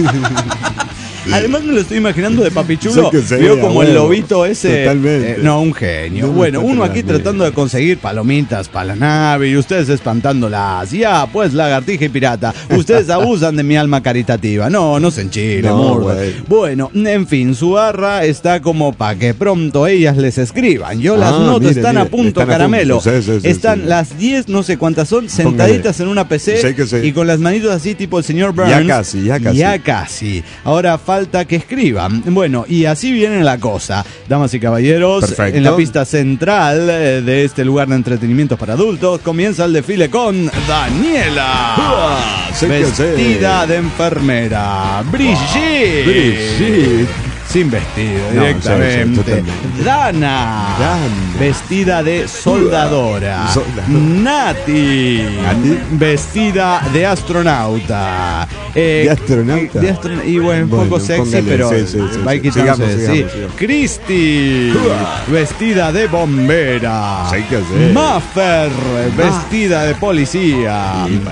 Además me lo estoy imaginando de papichulo. Veo como bueno, el lobito ese. Eh, no, un genio. No, bueno, uno aquí tratando de conseguir palomitas para la nave y ustedes espantándolas. Ya, pues, lagartija y pirata. Ustedes abusan de mi alma caritativa. No, no se enchile, no, bueno, en fin, su barra está como para que pronto ellas les escriban. Yo las ah, noto, mire, están mire, a punto, están caramelo. A punto. Sí, sí, sí, están sí. las diez, no sé cuántas son, sentaditas Póngale. en una P C sí, que sí. y con las manitos así tipo el señor Burns. Ya casi, ya casi. Ya casi. Ahora falta que escriban. Bueno, y así viene la cosa. Damas y caballeros, Perfecto. en la pista central de este lugar de entretenimientos para adultos comienza el desfile con Daniela. Uh, sí vestida de enfermera. Brigitte. Brigitte. Sin vestido, directamente. No, sí, sí, Dana, Dana, vestida de soldadora. Soldadora. Nati, Nati, vestida de astronauta. Eh, ¿De astronauta? De astron y bueno, un bueno, poco sexy, póngale, pero sí, sí, sí, va sí, quitándose. Sigamos, sigamos, sí. sigamos. Cristi, uh. vestida de bombera. Sí, que sí. Maffer, vestida ah. de policía. Sí,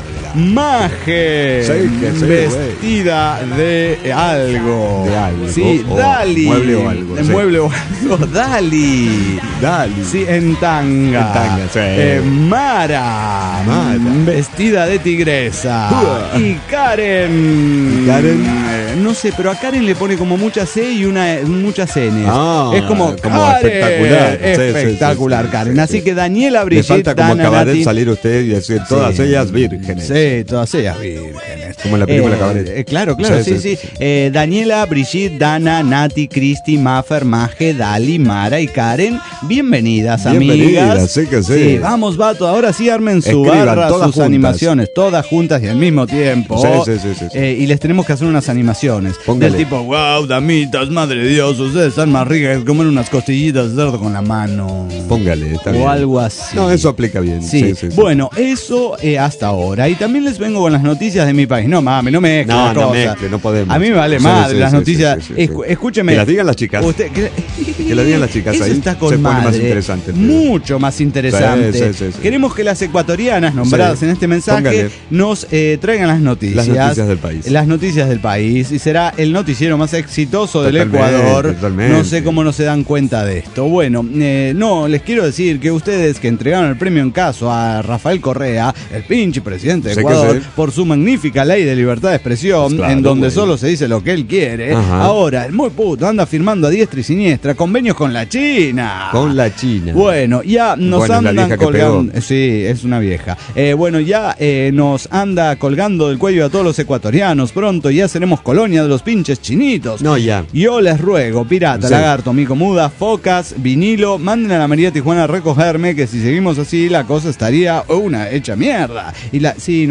Maje, sí, que sí, vestida wey. de algo. De algo. Sí, o, Dali. O mueble o algo. Sí. Mueble o algo. Dali. Dali. Sí, en tanga. En tanga, sí. Eh, Mara. Mara. Vestida de tigresa. Uh. Y Karen. ¿Y Karen? Eh, no sé, pero a Karen le pone como mucha C y una muchas N. Ah, es como, como Karen. espectacular. Espectacular, sí, sí, sí, Karen. Sí, Así sí. que Daniela, Brigitte, Le falta como Dana, Cabaret Nati. salir usted y decir todas sí. ellas vírgenes. Sí, todas ellas vírgenes. Como en la película eh, Cabaret. Eh, claro, claro, sí, sí. sí. sí. Eh, Daniela, Brigitte, Dana, Nati, Cristi, Maffer, Maje, Dali, Mara y Karen, bienvenidas, bienvenidas amigas. Sí que sí. sí. Vamos, vato, ahora sí armen su Escriban, barra, sus juntas. animaciones, todas juntas y al mismo tiempo. Sí, sí, sí, sí, sí. Eh, y les tenemos que hacer unas animaciones. Póngale. Del tipo, wow, damitas, madre de Dios, ustedes están más ricas que comer unas costillitas de cerdo con la mano. Póngale, está o bien. algo así. No, eso aplica bien. Sí, sí, sí, sí. Bueno, eso eh, hasta ahora. Y también les vengo con las noticias de mi país. No, mames, no me mezcle no, las no cosas. Mezcle, no podemos. A mí me vale sí, madre sí, las sí, noticias. Sí, sí, sí, Escu- sí. Escúcheme. Que las digan las chicas. Usted, que, que las digan las chicas eso ahí. Está con se madre, pone más interesante. Mucho más interesante. Sí, sí, sí, sí. Queremos que las ecuatorianas nombradas sí. en este mensaje Póngale. nos eh, traigan las noticias. Las noticias del país. Las noticias del país. Y será el noticiero más exitoso totalmente, del Ecuador. Totalmente. No sé cómo no se dan cuenta de esto. Bueno, eh, no, les quiero decir que ustedes que entregaron el premio en caso a Rafael Correa, el pinche presidente de Ecuador, por su magnífica ley de libertad de expresión, claro, en donde bueno. solo se dice lo que él quiere. Ajá. Ahora, el muy puto anda firmando a diestra y siniestra convenios con la China. Con la China. Bueno, ya nos bueno, andan colgando. Sí, es una vieja. Eh, bueno, ya eh, nos anda colgando del cuello a todos los ecuatorianos. Pronto ya seremos colonia de los pinches chinitos. No, ya. Yo les ruego, pirata, sí. lagarto, mico muda, focas, vinilo, manden a la María Tijuana a recogerme, que si seguimos así, la cosa estaría una hecha mierda. Y la, sí,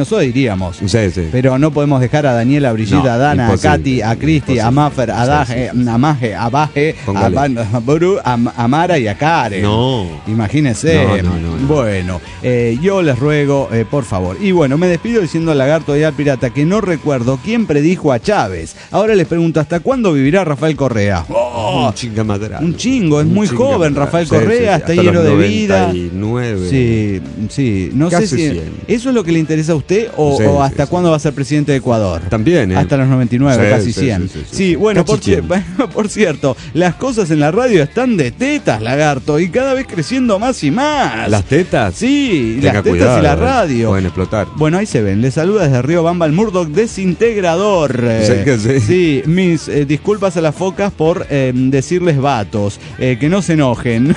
nosotros diríamos. Sí, sí. Pero no podemos dejar a Daniela, a Brigitte, No, a Dana, imposible, a Katy, a Cristi, a Maffer, a Daje, Sí, sí, sí. a Maje, a Baje, a, Póngale. Ban- a Buru, a, a Mara y a Karen. No. Imagínense. No, no, no, no. Bueno, eh, yo les ruego, eh, por favor. Y bueno, me despido diciendo al lagarto y al pirata que no recuerdo quién predijo a Chávez. Ahora les pregunto, ¿hasta cuándo vivirá Rafael Correa? Oh, un chinga madera. un chingo, es Un muy chinga joven madera. Rafael Sí, Correa, sí, sí. está Hasta lleno los de vida. noventa y nueve. Sí, sí, no Casi sé si cien. eso es lo que le interesa a usted o, Sí, o sí, hasta sí. cuándo va a ser presidente de Ecuador. También, ¿eh? Hasta los noventa y nueve, Sí, casi sí, cien. sí, sí, sí, Sí, sí. bueno, Casi por, ci- cien. por cierto, las cosas en la radio están de tetas, lagarto, y cada vez creciendo más y más. ¿Las tetas? Sí, Tenga las tetas cuidado, y la eh. radio. Pueden explotar. Bueno, ahí se ven. Les saluda desde Río Bamba el Murdoch desintegrador. Eh, Sí que sí. Sí, mis eh, disculpas a las focas por eh, decirles vatos. Eh, que no se enojen.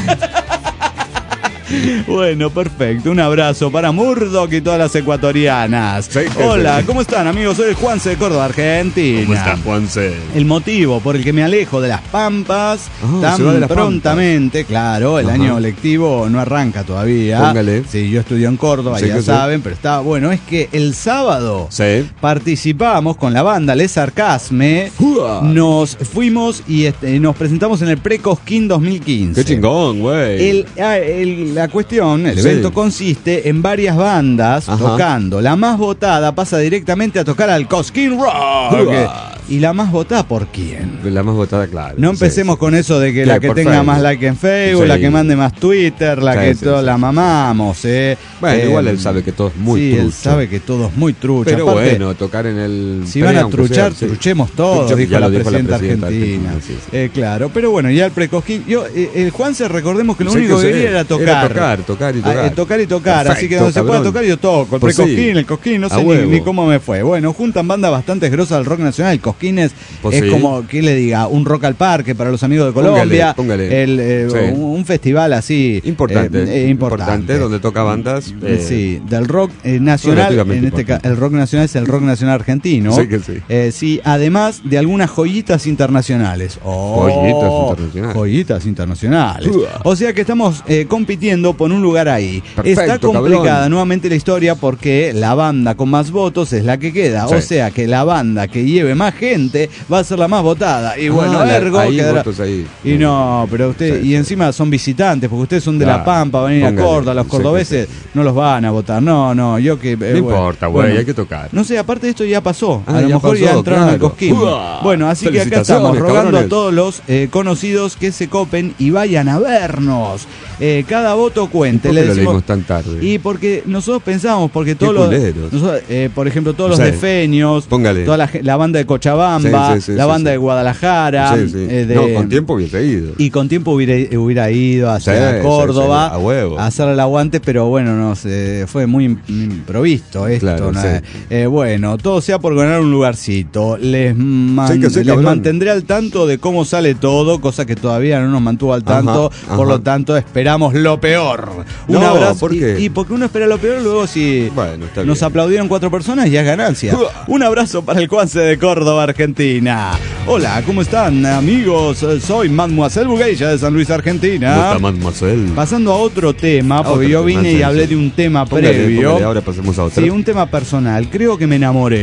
Bueno, perfecto. Un abrazo para Murdoch y todas las ecuatorianas. Sí, que Hola, sí. ¿cómo están, amigos? Soy Juanse de Córdoba, Argentina. ¿Cómo está, Juanse? El motivo por el que me alejo de las Pampas Ah, tan se va de las prontamente, claro, el Ajá. año lectivo no arranca todavía. Póngale. Sí, yo estudio en Córdoba, Sí ya que sí. saben, pero está bueno, es que el sábado Sí. participamos con la banda Les Sarcasme, Uah. nos fuimos y este, nos presentamos en el Pre-Cosquín dos mil quince. Qué chingón, güey. El, ah, el- la cuestión, el Sí. evento consiste en varias bandas Ajá. tocando. La más votada pasa directamente a tocar al Cosquín Rock. Uah. ¿Y la más votada por quién? La más votada, claro. No empecemos Sí, con eso de que Sí, la que por tenga Facebook. más like en Facebook, Sí. la que mande más Twitter, la Sí, que sí, todo sí, la sí. mamamos, eh. Bueno, Eh, igual él sabe que todo es muy Sí, trucho. él sabe que todo es muy trucho. Pero Aparte, bueno, tocar en el... si van a aunque truchar, sea, sí. truchemos todos, Truchemos, dijo ya la lo dijo presidenta, presidenta argentina. sí, sí. Eh, claro, pero bueno, ya el precosquín. Yo, eh, el Juanse, recordemos que lo Sí, único que que sí. quería era tocar. Era tocar, tocar y Ah, tocar. eh, tocar y tocar. Así que Perfecto, donde se pueda cabrón. tocar, yo toco. El Pues sí. precosquín, el cosquín, no A sé ni, huevo. ni cómo me fue. Bueno, juntan bandas bastante grosas del rock nacional. El cosquín es, Pues es sí. como, ¿qué le diga? Un rock al parque para los amigos de Colombia. Póngale, póngale. El, eh, Sí. un, un festival así. Importante, eh, eh, importante. donde toca bandas. Eh, sí, del rock eh, nacional, relativamente en este importante. ca- el rock nacional es el rock nacional argentino. Sí que sí. Eh, sí, además de algunas joyitas internacionales. Oh, Joyitas internacionales. Joyitas internacionales. Uah. O sea que estamos eh, compitiendo por un lugar ahí. Perfecto, Está complicada cabrón. nuevamente la historia porque la banda con más votos es la que queda. Sí. O sea que la banda que lleve más gente va a ser la más votada. Y bueno, Ah, la- ergo ahí quedará- votos ahí. Y no, pero usted, Sí, y sí. encima son visitantes, porque ustedes son de La Claro. Pampa, van a ir a Póngale. Córdoba, los Sí, cordobeses sí, sí. no los van a votar. No, no, yo que. eh, No bueno. importa, güey, Bueno, hay que tocar. No sé, aparte de esto ya pasó. Ah, a lo ya mejor ya pasó, entraron al claro. cosquín. Uah. Bueno, así que acá Felicitaciones, estamos rogando cabrones. a todos los eh, conocidos que se copen y vayan a vernos. Eh, cada voto cuente. ¿Por Le qué lo decimos- leímos tan tarde? y porque nosotros pensamos, porque todos los, culeros. nosotros, eh, por ejemplo, todos los Sí. defeños, Póngale. toda la, ge- la banda de Cochabamba, Sí, sí, sí, la sí, banda sí. de Guadalajara, Sí, sí. eh, de- No, con tiempo hubiese ido. y con tiempo hubiera, hubiera ido hacia Sí, sí, Córdoba sí, a huevo. a hacer el aguante, pero bueno, no sé, fue muy im- improvisto esto. Claro, ¿no? sí. Eh, bueno, todo sea por ganar un lugarcito. Les, man- Sí, que sí, les cabrón. mantendré al tanto de cómo sale todo, cosa que todavía no nos mantuvo al tanto. Ajá, por ajá. lo tanto, esperamos lo peor. Un No, abrazo. ¿por y- qué? Y, porque uno espera lo peor, luego si Bueno, está nos bien. aplaudieron cuatro personas, ya es ganancia. Un abrazo para el Juanse de Córdoba, Argentina. Hola, ¿cómo están, amigos? Soy Mademoiselle Bugueya de San Luis, Argentina. ¿Cómo está, Mademoiselle? Pasando a otro tema, A porque otro yo tema, vine sí, y hablé sí. de un tema Póngale, previo. póngale, ahora pasemos a otro. Sí, un tema personal. Creo que me enamoré.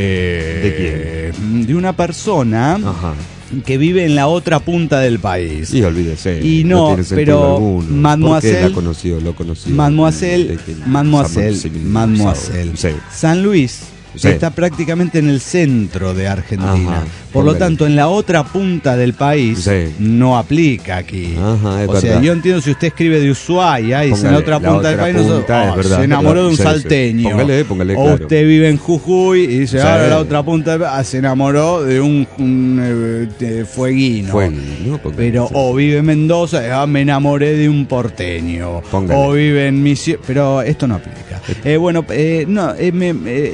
¿De quién? De una persona Ajá. que vive en la otra punta del país. Y olvídese. Y no, tiene sentido pero alguno. Mademoiselle- ¿Por qué la conoció? Lo conoció. Mademoiselle, De que- Mademoiselle, Samuel- Mademoiselle. Sí. San Luis Sí. está prácticamente en el centro de Argentina. Ajá, Por lo póngale. tanto, en la otra punta del país Sí. no aplica aquí. Ajá, es o sea, verdad. yo entiendo si usted escribe de Ushuaia y dice en la Póngale, otra la punta del otra país, nosotros, punta, es oh, verdad, se es enamoró verdad. de un Sí, sí. salteño. Póngale, póngale, o claro. usted vive en Jujuy y dice, Sí. ahora la otra punta del país, se enamoró de un, un, eh, de fueguino. Fue, ¿no? Póngale, Pero sí. o vive en Mendoza, ah, me enamoré de un porteño. Póngale. O vive en Misión, pero esto no aplica. Eh, bueno, eh, no, eh, me- eh, nos hemos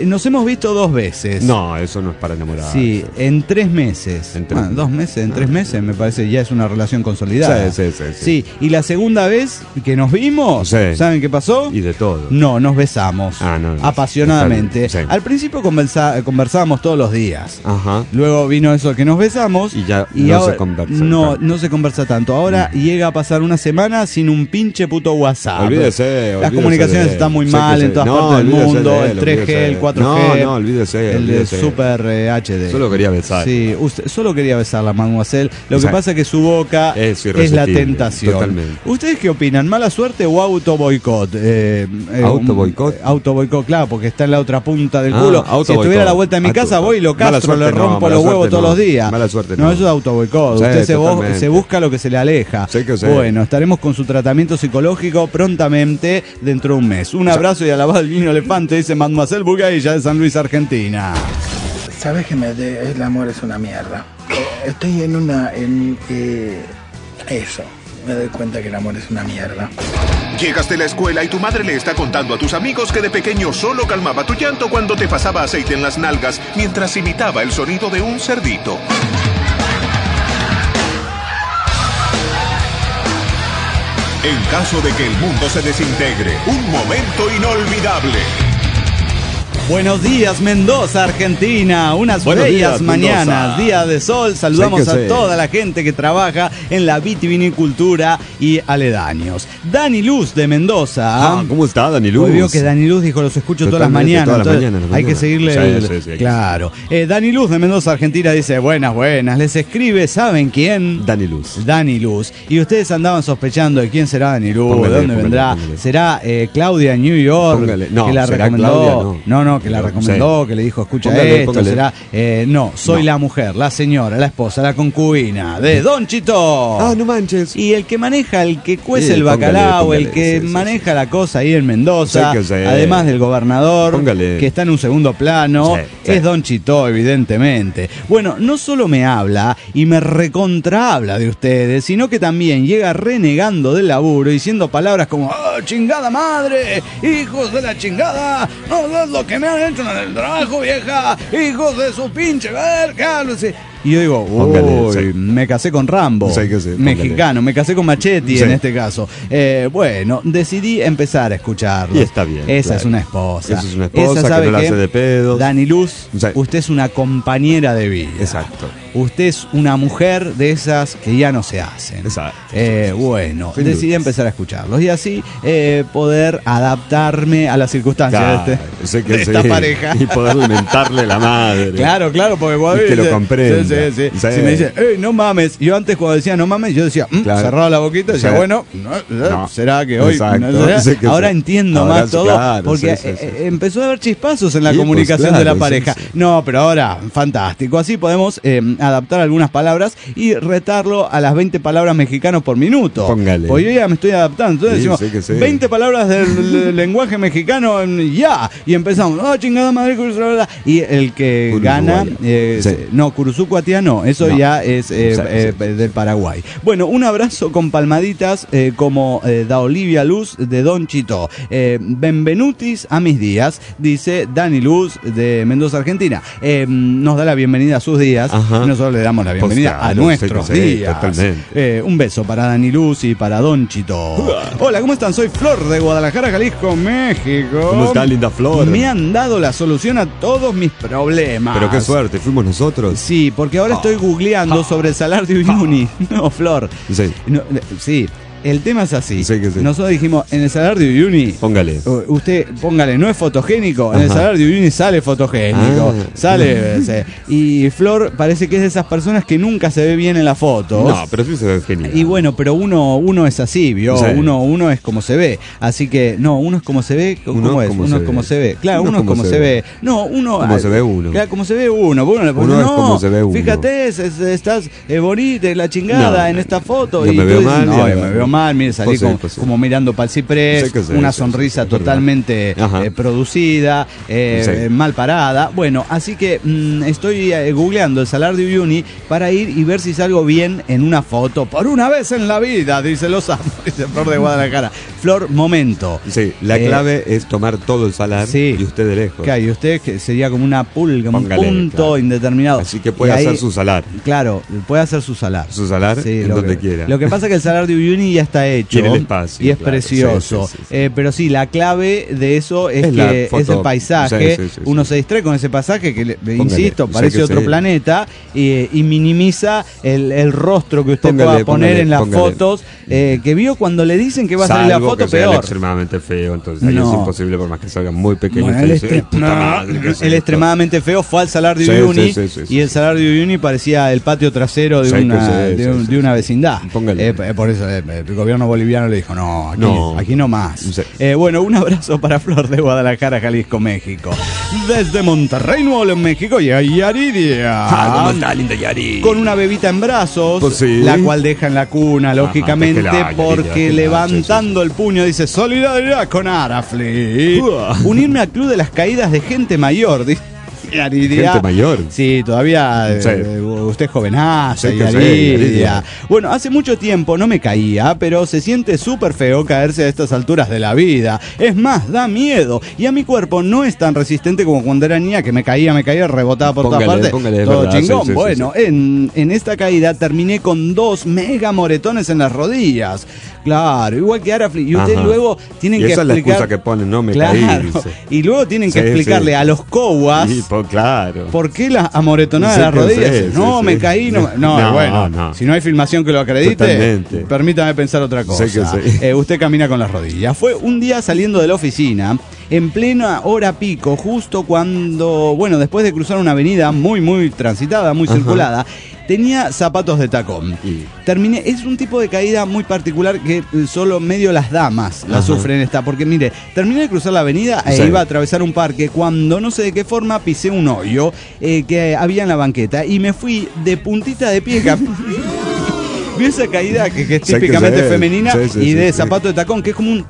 hemos visto dos veces. No, eso no es para enamorar. Sí, en tres meses. En tres bueno, dos meses, en tres meses me parece ya es una relación consolidada. Sí, sí, sí, sí. Sí, y la segunda vez que nos vimos, Sí. ¿saben qué pasó? Y de todo. No, nos besamos. Ah, no, no. Apasionadamente. Está bien, sí. Al principio conversa- conversábamos todos los días. Ajá. Luego vino eso que nos besamos. Y ya no ahora- se conversa No, tanto. no se conversa tanto. Ahora llega a pasar una semana sin un pinche puto WhatsApp. Olvídese, Las olvídese comunicaciones de él. están muy Sé mal que en sé. todas No, partes del olvídese mundo. de él, El tres G, olvídese. el cuatro G. No, no, olvídese, El de olvídese. Super eh, H D. Solo quería besar. Sí, usted solo quería besarla, mademoiselle. Lo que Exacto. pasa es que su boca Es es la irresistible, tentación. totalmente. ¿Ustedes qué opinan? ¿Mala suerte o auto boicot? Eh, eh, ¿Auto un- boicot? Auto boicot, claro, porque está en la otra punta del Ah, culo. auto Si estuviera boicot. a la vuelta de mi Auto casa, boicot. voy y lo Mala castro, le suerte no, rompo mala los huevos suerte todos no. los días. Mala suerte no. no. Eso es auto boicot. Sí, Usted se, bo- totalmente. se busca lo que se le aleja. Sí que sí. Bueno, estaremos con su tratamiento psicológico prontamente dentro de un mes. Un abrazo y alabado al niño elefante, dice Mademoiselle Bugailla de San Luis, Argentina. Sabes que me de- el amor es una mierda. Eh, Estoy en una... en eh, eso. Me doy cuenta que el amor es una mierda. Llegas de la escuela y tu madre le está contando a tus amigos que de pequeño solo calmaba tu llanto cuando te pasaba aceite en las nalgas mientras imitaba el sonido de un cerdito. En caso de que el mundo se desintegre, un momento inolvidable. Buenos días, Mendoza, Argentina. Unas Buenos bellas días, mañanas, Mendoza. día de sol. Saludamos Sí a que sí. toda la gente que trabaja en la vitivinicultura y aledaños. Dani Luz de Mendoza. Ah, ¿cómo está, Dani Luz? Hoy vio que Dani Luz dijo, los escucho todas las Totalmente, mañanas. todas las entonces mañanas, las hay que mañanas. seguirle Sí, el... sí, sí, hay que claro. Eh, Dani Luz de Mendoza, Argentina dice, buenas, buenas. Les escribe, ¿saben quién? Dani Luz. Dani Luz. Y ustedes andaban sospechando de quién será Dani Luz, Póngale, de dónde póngale, vendrá. póngale. ¿Será eh, Claudia en New York? Póngale. No, que la será recomendó. Claudia, no. no, no, que la Pero, recomendó, sí. que le dijo, escucha Póngale, esto, póngale. será. Eh, no, soy No. la mujer, la señora, la esposa, la concubina de Don Chito. Ah, no manches. Y el que maneja, el que cuece Sí, el póngale, bacalao, póngale, el que sí, sí, maneja sí. la cosa ahí en Mendoza, Sí que sí. además del gobernador, Póngale. que está en un segundo plano, Sí, sí. es Don Chito, evidentemente. Bueno, no solo me habla y me recontra habla de ustedes, sino que también llega renegando del laburo, diciendo palabras como, ¡oh, chingada madre! ¡Hijos de la chingada! ¡No es lo que me han hecho en el trabajo, vieja! ¡Hijos de su pinche verga! No sé. Y yo digo, Póngale, uy, sí. me casé con Rambo, Sí que sí, póngale. mexicano, me casé con Machete Sí. en este caso. Eh, bueno, decidí empezar a escucharlo. Y está bien, Esa claro. es una esposa. Esa es una esposa que ¿sabe no la qué? hace de pedos. Dani Luz, Sí. usted es una compañera de vida. Exacto. Usted es una mujer de esas que ya no se hacen. Exacto. Eh, bueno, Sin decidí dudas. empezar a escucharlos y así eh, poder adaptarme a las circunstancias Claro, de, este- sé que de esta sí. pareja. Y poder mentarle la madre. Claro, claro, porque cuando Y que lo dice- comprenda. sí, sí, sí. Sí. Si me dice, "Ey, no mames", yo antes cuando decía no mames, yo decía, "Mm", Claro. cerraba la boquita y decía, Sí. bueno, no, No. será que hoy Exacto. no será? Sí que Ahora sí. entiendo Ahora más sí, todo, claro, porque sí, sí, eh, sí. eh, empezó a haber chispazos en la Sí, pues, comunicación claro, de la sí, pareja. sí. No, pero ahora, fantástico. Así podemos eh, adaptar algunas palabras y retarlo a las veinte palabras mexicanas por minuto. Póngale. Pues yo ya me estoy adaptando. Entonces Sí, decimos, sí que sí. veinte palabras del lenguaje mexicano en ya. Y empezamos, oh, chingada madre, bla, bla, bla. Y el que Uruguaya. gana, eh, Sí. no, Curuzucuatia no, eso No. ya es eh, Sí, eh, sí. del Paraguay. Bueno, un abrazo con palmaditas eh, como eh, da Olivia Luz de Don Chito. Eh, Benvenutis a mis días, dice Dani Luz de Mendoza, Argentina. Eh, nos da la bienvenida a sus días. Ajá. Y nosotros le damos la Pues bienvenida claro, a nuestros sí que sí, días. totalmente. Eh, un beso para Dani Luz y para Don Chito. Hola, ¿cómo están? Soy Flor de Guadalajara, Jalisco, México. ¿Cómo está, linda Flor? Me han dado la solución a todos mis problemas. Pero qué suerte, fuimos nosotros. Sí, porque ahora estoy googleando sobre el salario de Uyuni. No, Flor. Sí. No, eh, sí, el tema es así. Sí que sí. Nosotros dijimos, en el salario de Uyuni, Póngale. u- usted, póngale, no es fotogénico. En el Ajá. salario de Uyuni sale fotogénico. Ah. Sale. eh, y Flor parece que es de esas personas que nunca se ve bien en la foto. No, pero sí se ve genial. Y bueno, pero uno uno es así, ¿vio? Sí. Uno uno es como se ve. Así que, no, uno es como se ve. ¿Cómo Uno es? como Uno se es ve. como se ve. Claro, Uno uno, es como se ve. No, uno. Como ah, se ve uno. Claro, como se ve uno. Uno, le pone, Uno es no, como se ve uno. Fíjate, es- es- estás eh, bonita y la chingada No, en esta foto. yo y me tú veo dices, mal, No, y- yo me veo mal. Mire, salí Pues sí, como, pues sí. como mirando para el ciprés. Sí que sí, una sí, sonrisa sí, sí, es totalmente Ajá. eh, producida, eh, Sí. eh, mal parada. Bueno, así que mm, estoy eh, googleando el salario de Uyuni para ir y ver si salgo bien en una foto. Por una vez en la vida, dice los amos, dice Flor de Guadalajara. Flor, momento. Sí, la Eh, clave es tomar todo el salar sí. y usted de lejos. Claro, y usted que sería como una pulga, Póngale, un punto claro. indeterminado. Así que puede Y ahí- hacer su salar. Claro, puede hacer su salar. Su salar Sí, en lo donde que, quiera. Lo que pasa es que el salar de Uyuni ya está hecho. Tiene el espacio, y es claro. precioso. Sí, sí, sí, sí. Eh, pero sí, la clave de eso es, Es la que foto. es el paisaje. Sí, sí, sí, Uno sí. se distrae con ese paisaje que, le- Póngale, insisto, sí parece que otro sí. planeta y, y minimiza el, el rostro que usted Póngale, pueda poner póngale, en las póngale. fotos. Eh, que vio cuando le dicen que va a salir la Salvo foto, que sea peor. extremadamente feo, entonces ahí No. es imposible por más que salga muy pequeño. Bueno, y el, feo. estre- Eh, puta no, madre, ¿qué es el esto? extremadamente feo fue al Salar de Sí, Uyuni sí, sí, sí, sí, y el sí. Salar de Uyuni parecía el patio trasero de Sí, una, que sí, de, sí, un- sí, de una sí. vecindad. Póngale. Eh, por eso eh, el gobierno boliviano le dijo, no, aquí No. aquí no más. Sí. Eh, bueno, un abrazo para Flor de Guadalajara, Jalisco, México. Desde Monterrey, Nuevo León, México, llega Yaridia. Ah, ¿cómo está, linda Yari? Con una bebita en brazos, Pues sí. la cual deja en la cuna, lógicamente, déjela, Yaridia, porque déjela, levantando el puño dice, solidaridad con Arafli. Uah. Unirme al club de las caídas de gente mayor, dice Yaridia. Gente mayor. Sí, todavía eh, Sí. usted es jovenaza, Sí, que sí, Yaridia. Yaridia. Bueno, hace mucho tiempo no me caía, pero se siente súper feo caerse a estas alturas de la vida. Es más, da miedo. Y a mi cuerpo no es tan resistente como cuando era niña, que me caía, me caía, rebotaba por Póngale, todas partes. póngale, es Todo verdad, chingón. sí, sí, sí, bueno, sí. En, en esta caída terminé con dos mega moretones en las rodillas. Claro, igual que Arafli. Y ustedes Ajá. luego tienen Y que esa es la explicar. excusa que ponen, no me claro, caí, dice. Y luego tienen que Sí, explicarle sí. a los cowas. Sí, po- claro. ¿Por qué la amoretonada Sí, de las que rodillas? sí, no, sí, me sí. caí. No, no, No, bueno, no. si no hay filmación que lo acredite, Totalmente. permítame pensar otra cosa. Sí, que sí. Eh, usted camina con las rodillas. Fue un día saliendo de la oficina, en plena hora pico, justo cuando, bueno, después de cruzar una avenida muy, muy transitada, muy Ajá. circulada, tenía zapatos de tacón. Y- Terminé, es un tipo de caída muy particular que eh, solo medio las damas la Ajá. sufren esta, porque mire, terminé de cruzar la avenida e Sí. iba a atravesar un parque cuando no sé de qué forma pisé un hoyo eh, que había en la banqueta y me fui de puntita de pie. cam- Vi esa caída que, que es Sí, que típicamente sí. femenina Sí, sí, y sí, de sí. zapato de tacón, que es como un...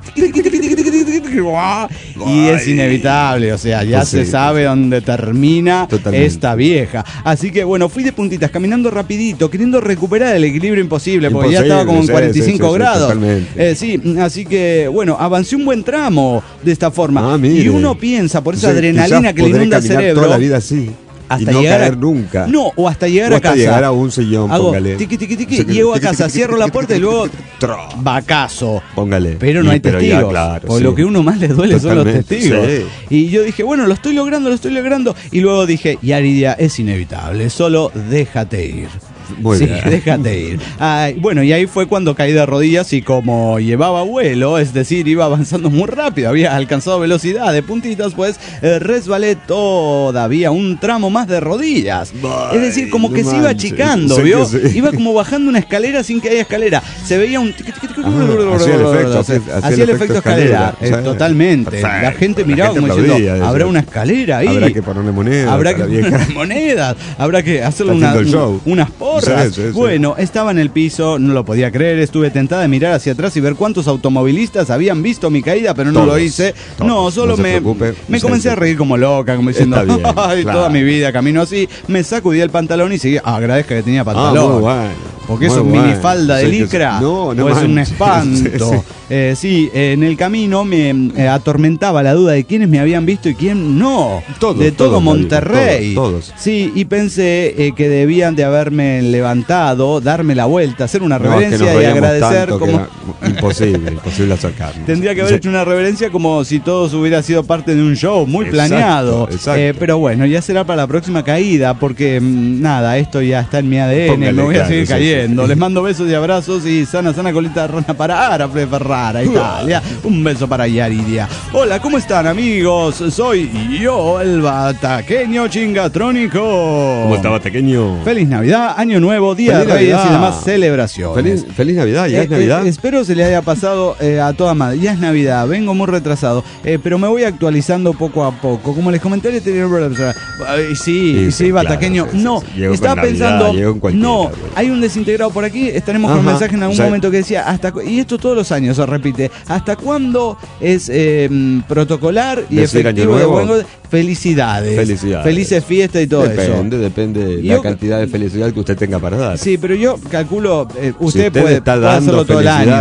Y es inevitable, o sea, ya Pues se sí, sabe dónde termina Totalmente. esta vieja. Así que bueno, fui de puntitas, caminando rapidito, queriendo recuperar el equilibrio imposible, porque ya Imposible, estaba como en sí, cuarenta y cinco sí, sí, sí, grados. totalmente. Eh, sí, así que bueno, avancé un buen tramo de esta forma. Ah, mire. Y uno piensa, por esa Sí, adrenalina quizás que le podré inunda el caminar cerebro, toda la vida así. hasta y no llegar caer a, nunca. No, o hasta llegar O a hasta casa. llegar a un sillón, Hago póngale. tiqui, tiqui, tiqui, Sí, que- llego a tiqui, casa, tiqui, cierro tiqui, la tiqui, puerta y tiqui, luego tiqui, tro. vacazo. Póngale. Pero no Y- hay pero ya, testigos. claro, por sí. lo que uno más le duele son los Totalmente, testigos. sí. Y yo dije, bueno, lo estoy logrando, lo estoy logrando. Y luego dije, Yaridia, es inevitable, solo déjate ir. Muy sí, bien. déjate ir. Ay, bueno, y ahí fue cuando caí de rodillas y como llevaba vuelo, es decir, iba avanzando muy rápido, había alcanzado velocidad de puntitas, pues eh, resbalé todavía un tramo más de rodillas. Ay, es decir, como no que se iba manches. achicando, Sí que ¿vio? sí. Iba como bajando una escalera sin que haya escalera. Se veía un... tiqui, tiqui, tiqui, Ajá, hacía el efecto, hacía- hacía hacía el efecto escalera, eh, escalera. totalmente. Perfecto. La gente La miraba gente como diciendo, aplaudía, decía, habrá una escalera ahí. Habrá que ponerle monedas Habrá a que la vieja. ponerle monedas, habrá que hacerle Está una- haciendo el show. unas porras. Sí, sí, sí. Bueno, estaba en el piso, no lo podía creer, estuve tentada de mirar hacia atrás y ver cuántos automovilistas habían visto mi caída, pero no Todos, lo hice. todos. No, solo No se me, preocupe, me sí, comencé sí. a reír como loca, como diciendo, Está bien, ay, claro. toda mi vida camino así. Me sacudí el pantalón y seguí, ah, agradezca que tenía Ah, pantalón. muy bueno. Porque Muy es un bueno. minifalda de Sí, que sí. licra. No, no o es un manches. espanto. Sí, sí. Eh, sí, eh, en el camino me eh, atormentaba la duda de quiénes me habían visto y quién no. Todos, de todo todos, Monterrey. todos, todos. Sí, y pensé eh, que debían de haberme levantado, darme la vuelta, hacer una No, es que reverencia nos y reíamos agradecer tanto que como... era imposible, imposible acercarnos. Tendría que haber Sí. hecho una reverencia como si todo hubiera sido parte de un show muy Exacto, planeado. exacto. Eh, pero bueno, ya será para la próxima caída, porque mm, nada, esto ya está en mi A D N, Póngale, me voy a claro, seguir sí, cayendo. sí. Les mando besos y abrazos y sana, sana colita de rana para Arafle Ferrara, Italia. Un beso para Yaridia. Hola, ¿cómo están, amigos? Soy yo, el bataqueño chingatrónico. ¿Cómo estaba, pequeño? Feliz Navidad, Año Nuevo, Día Feliz de Reyes Navidad. y demás celebraciones. Feliz, feliz Navidad, ya Eh, es Navidad. eh, espero se le haya pasado eh, a toda madre. Ya es Navidad, vengo muy retrasado, eh, pero me voy actualizando poco a poco. Como les comenté, le tenía- Ay, sí, Sí, sí, sí, bataqueño. claro, sí, no, sí, sí. Llegó estaba con Navidad, pensando. llegó en cualquiera, No, güey. hay un desintegrado por aquí. Estaremos con un Ajá, mensaje en algún sí. momento que decía hasta cu- y esto todos los años se repite. ¿Hasta cuándo es eh, protocolar y Decir Año efectivo? de Nuevo. buen- Felicidades. Felicidades. Felices fiestas y todo depende, eso. depende de Y la yo- cantidad de felicidad que usted tenga para dar. Sí, pero yo calculo, eh, usted, si usted puede, está puede dando hacerlo todo el felicidad, año. si lo dice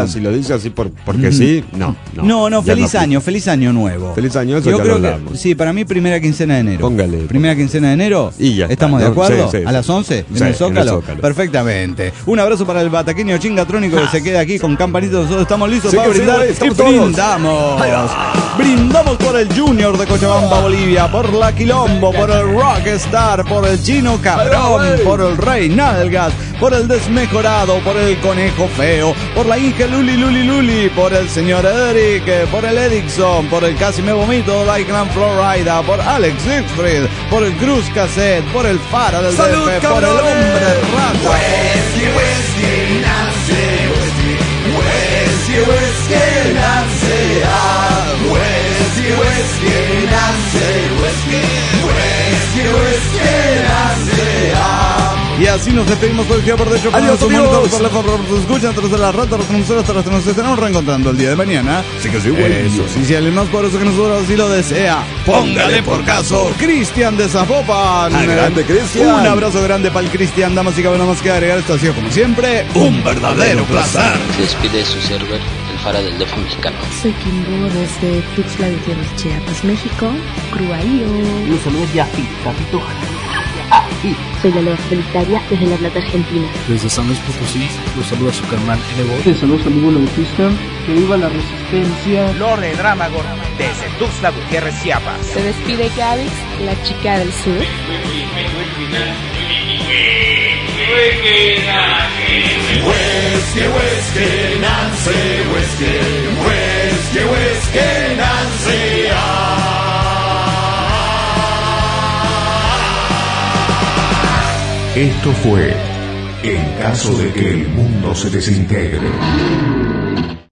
dice así por, porque sí, no. No, no, no ya feliz no año, feliz año nuevo. Feliz año, eso Yo ya creo lo que, hablamos. sí, para mí primera quincena de enero. Póngale. Primera quincena de enero. Y ya está, ¿Estamos de ¿no? acuerdo? Sí, sí, ¿A las once? ¿En, sí, el Zócalo? en el Zócalo. Perfectamente. Un abrazo para el bataqueño chingatrónico que se queda aquí con campanito. Nosotros estamos listos Sí, para que sí, brindar. güey, Y estamos todos. brindamos. Brindamos por el Junior de Cochabamba, Bolivia, por la Quilombo, por el Rockstar, por el Chino Cabrón, por el Rey Nalgas, por el Desmejorado, por el Conejo Feo, por la Inge Luli Luli Luli, por el señor Eric, por el Erickson, por el Casi Me Vomito, Dylan Florida, por Alex Siegfried, por el Cruz Cassette, por el Fara del D F, por el Hombre Rata. Whisky, whisky, Nancy, whisky, whisky, whisky, Nancy, ah, whisky, whisky, Nancy, whisky, whisky, whisky, Nancy, ah. Y así nos despedimos por el día por de hecho. Adiós, amigos. Por la por nos escuchan tras de la rata, los nosotros tras nos estaremos reencontrando el día de mañana. Sí que sí, güey. Eso, sí, si alguien más poderoso que nosotros así lo desea, póngale por caso. Cristian de Zapopan. Al grande Cristian. Un abrazo grande para el Cristian, damas y caballeros, más que agregar. Esto ha sido como siempre un verdadero placer. Se despide su server, el Fara del D F mexicano. Soy Kimbo desde Tuxtla Gutiérrez, Chiapas, México. Cruaío. Los saludos de Afi, Capito. Soy la Lea Solitaria desde La Plata, Argentina. Desde San Luis Potosí, los saluda su carnal Evo. Te saludos amigo Bautista, que viva la resistencia. Lore Dramagor desde Tuxtla Gutiérrez, Chiapas. Se despide Gavix, la chica del sur. Whiskey, whiskey, Nancy, whiskey, whiskey, whiskey, Nancy, ah. Esto fue En caso de que el mundo se desintegre.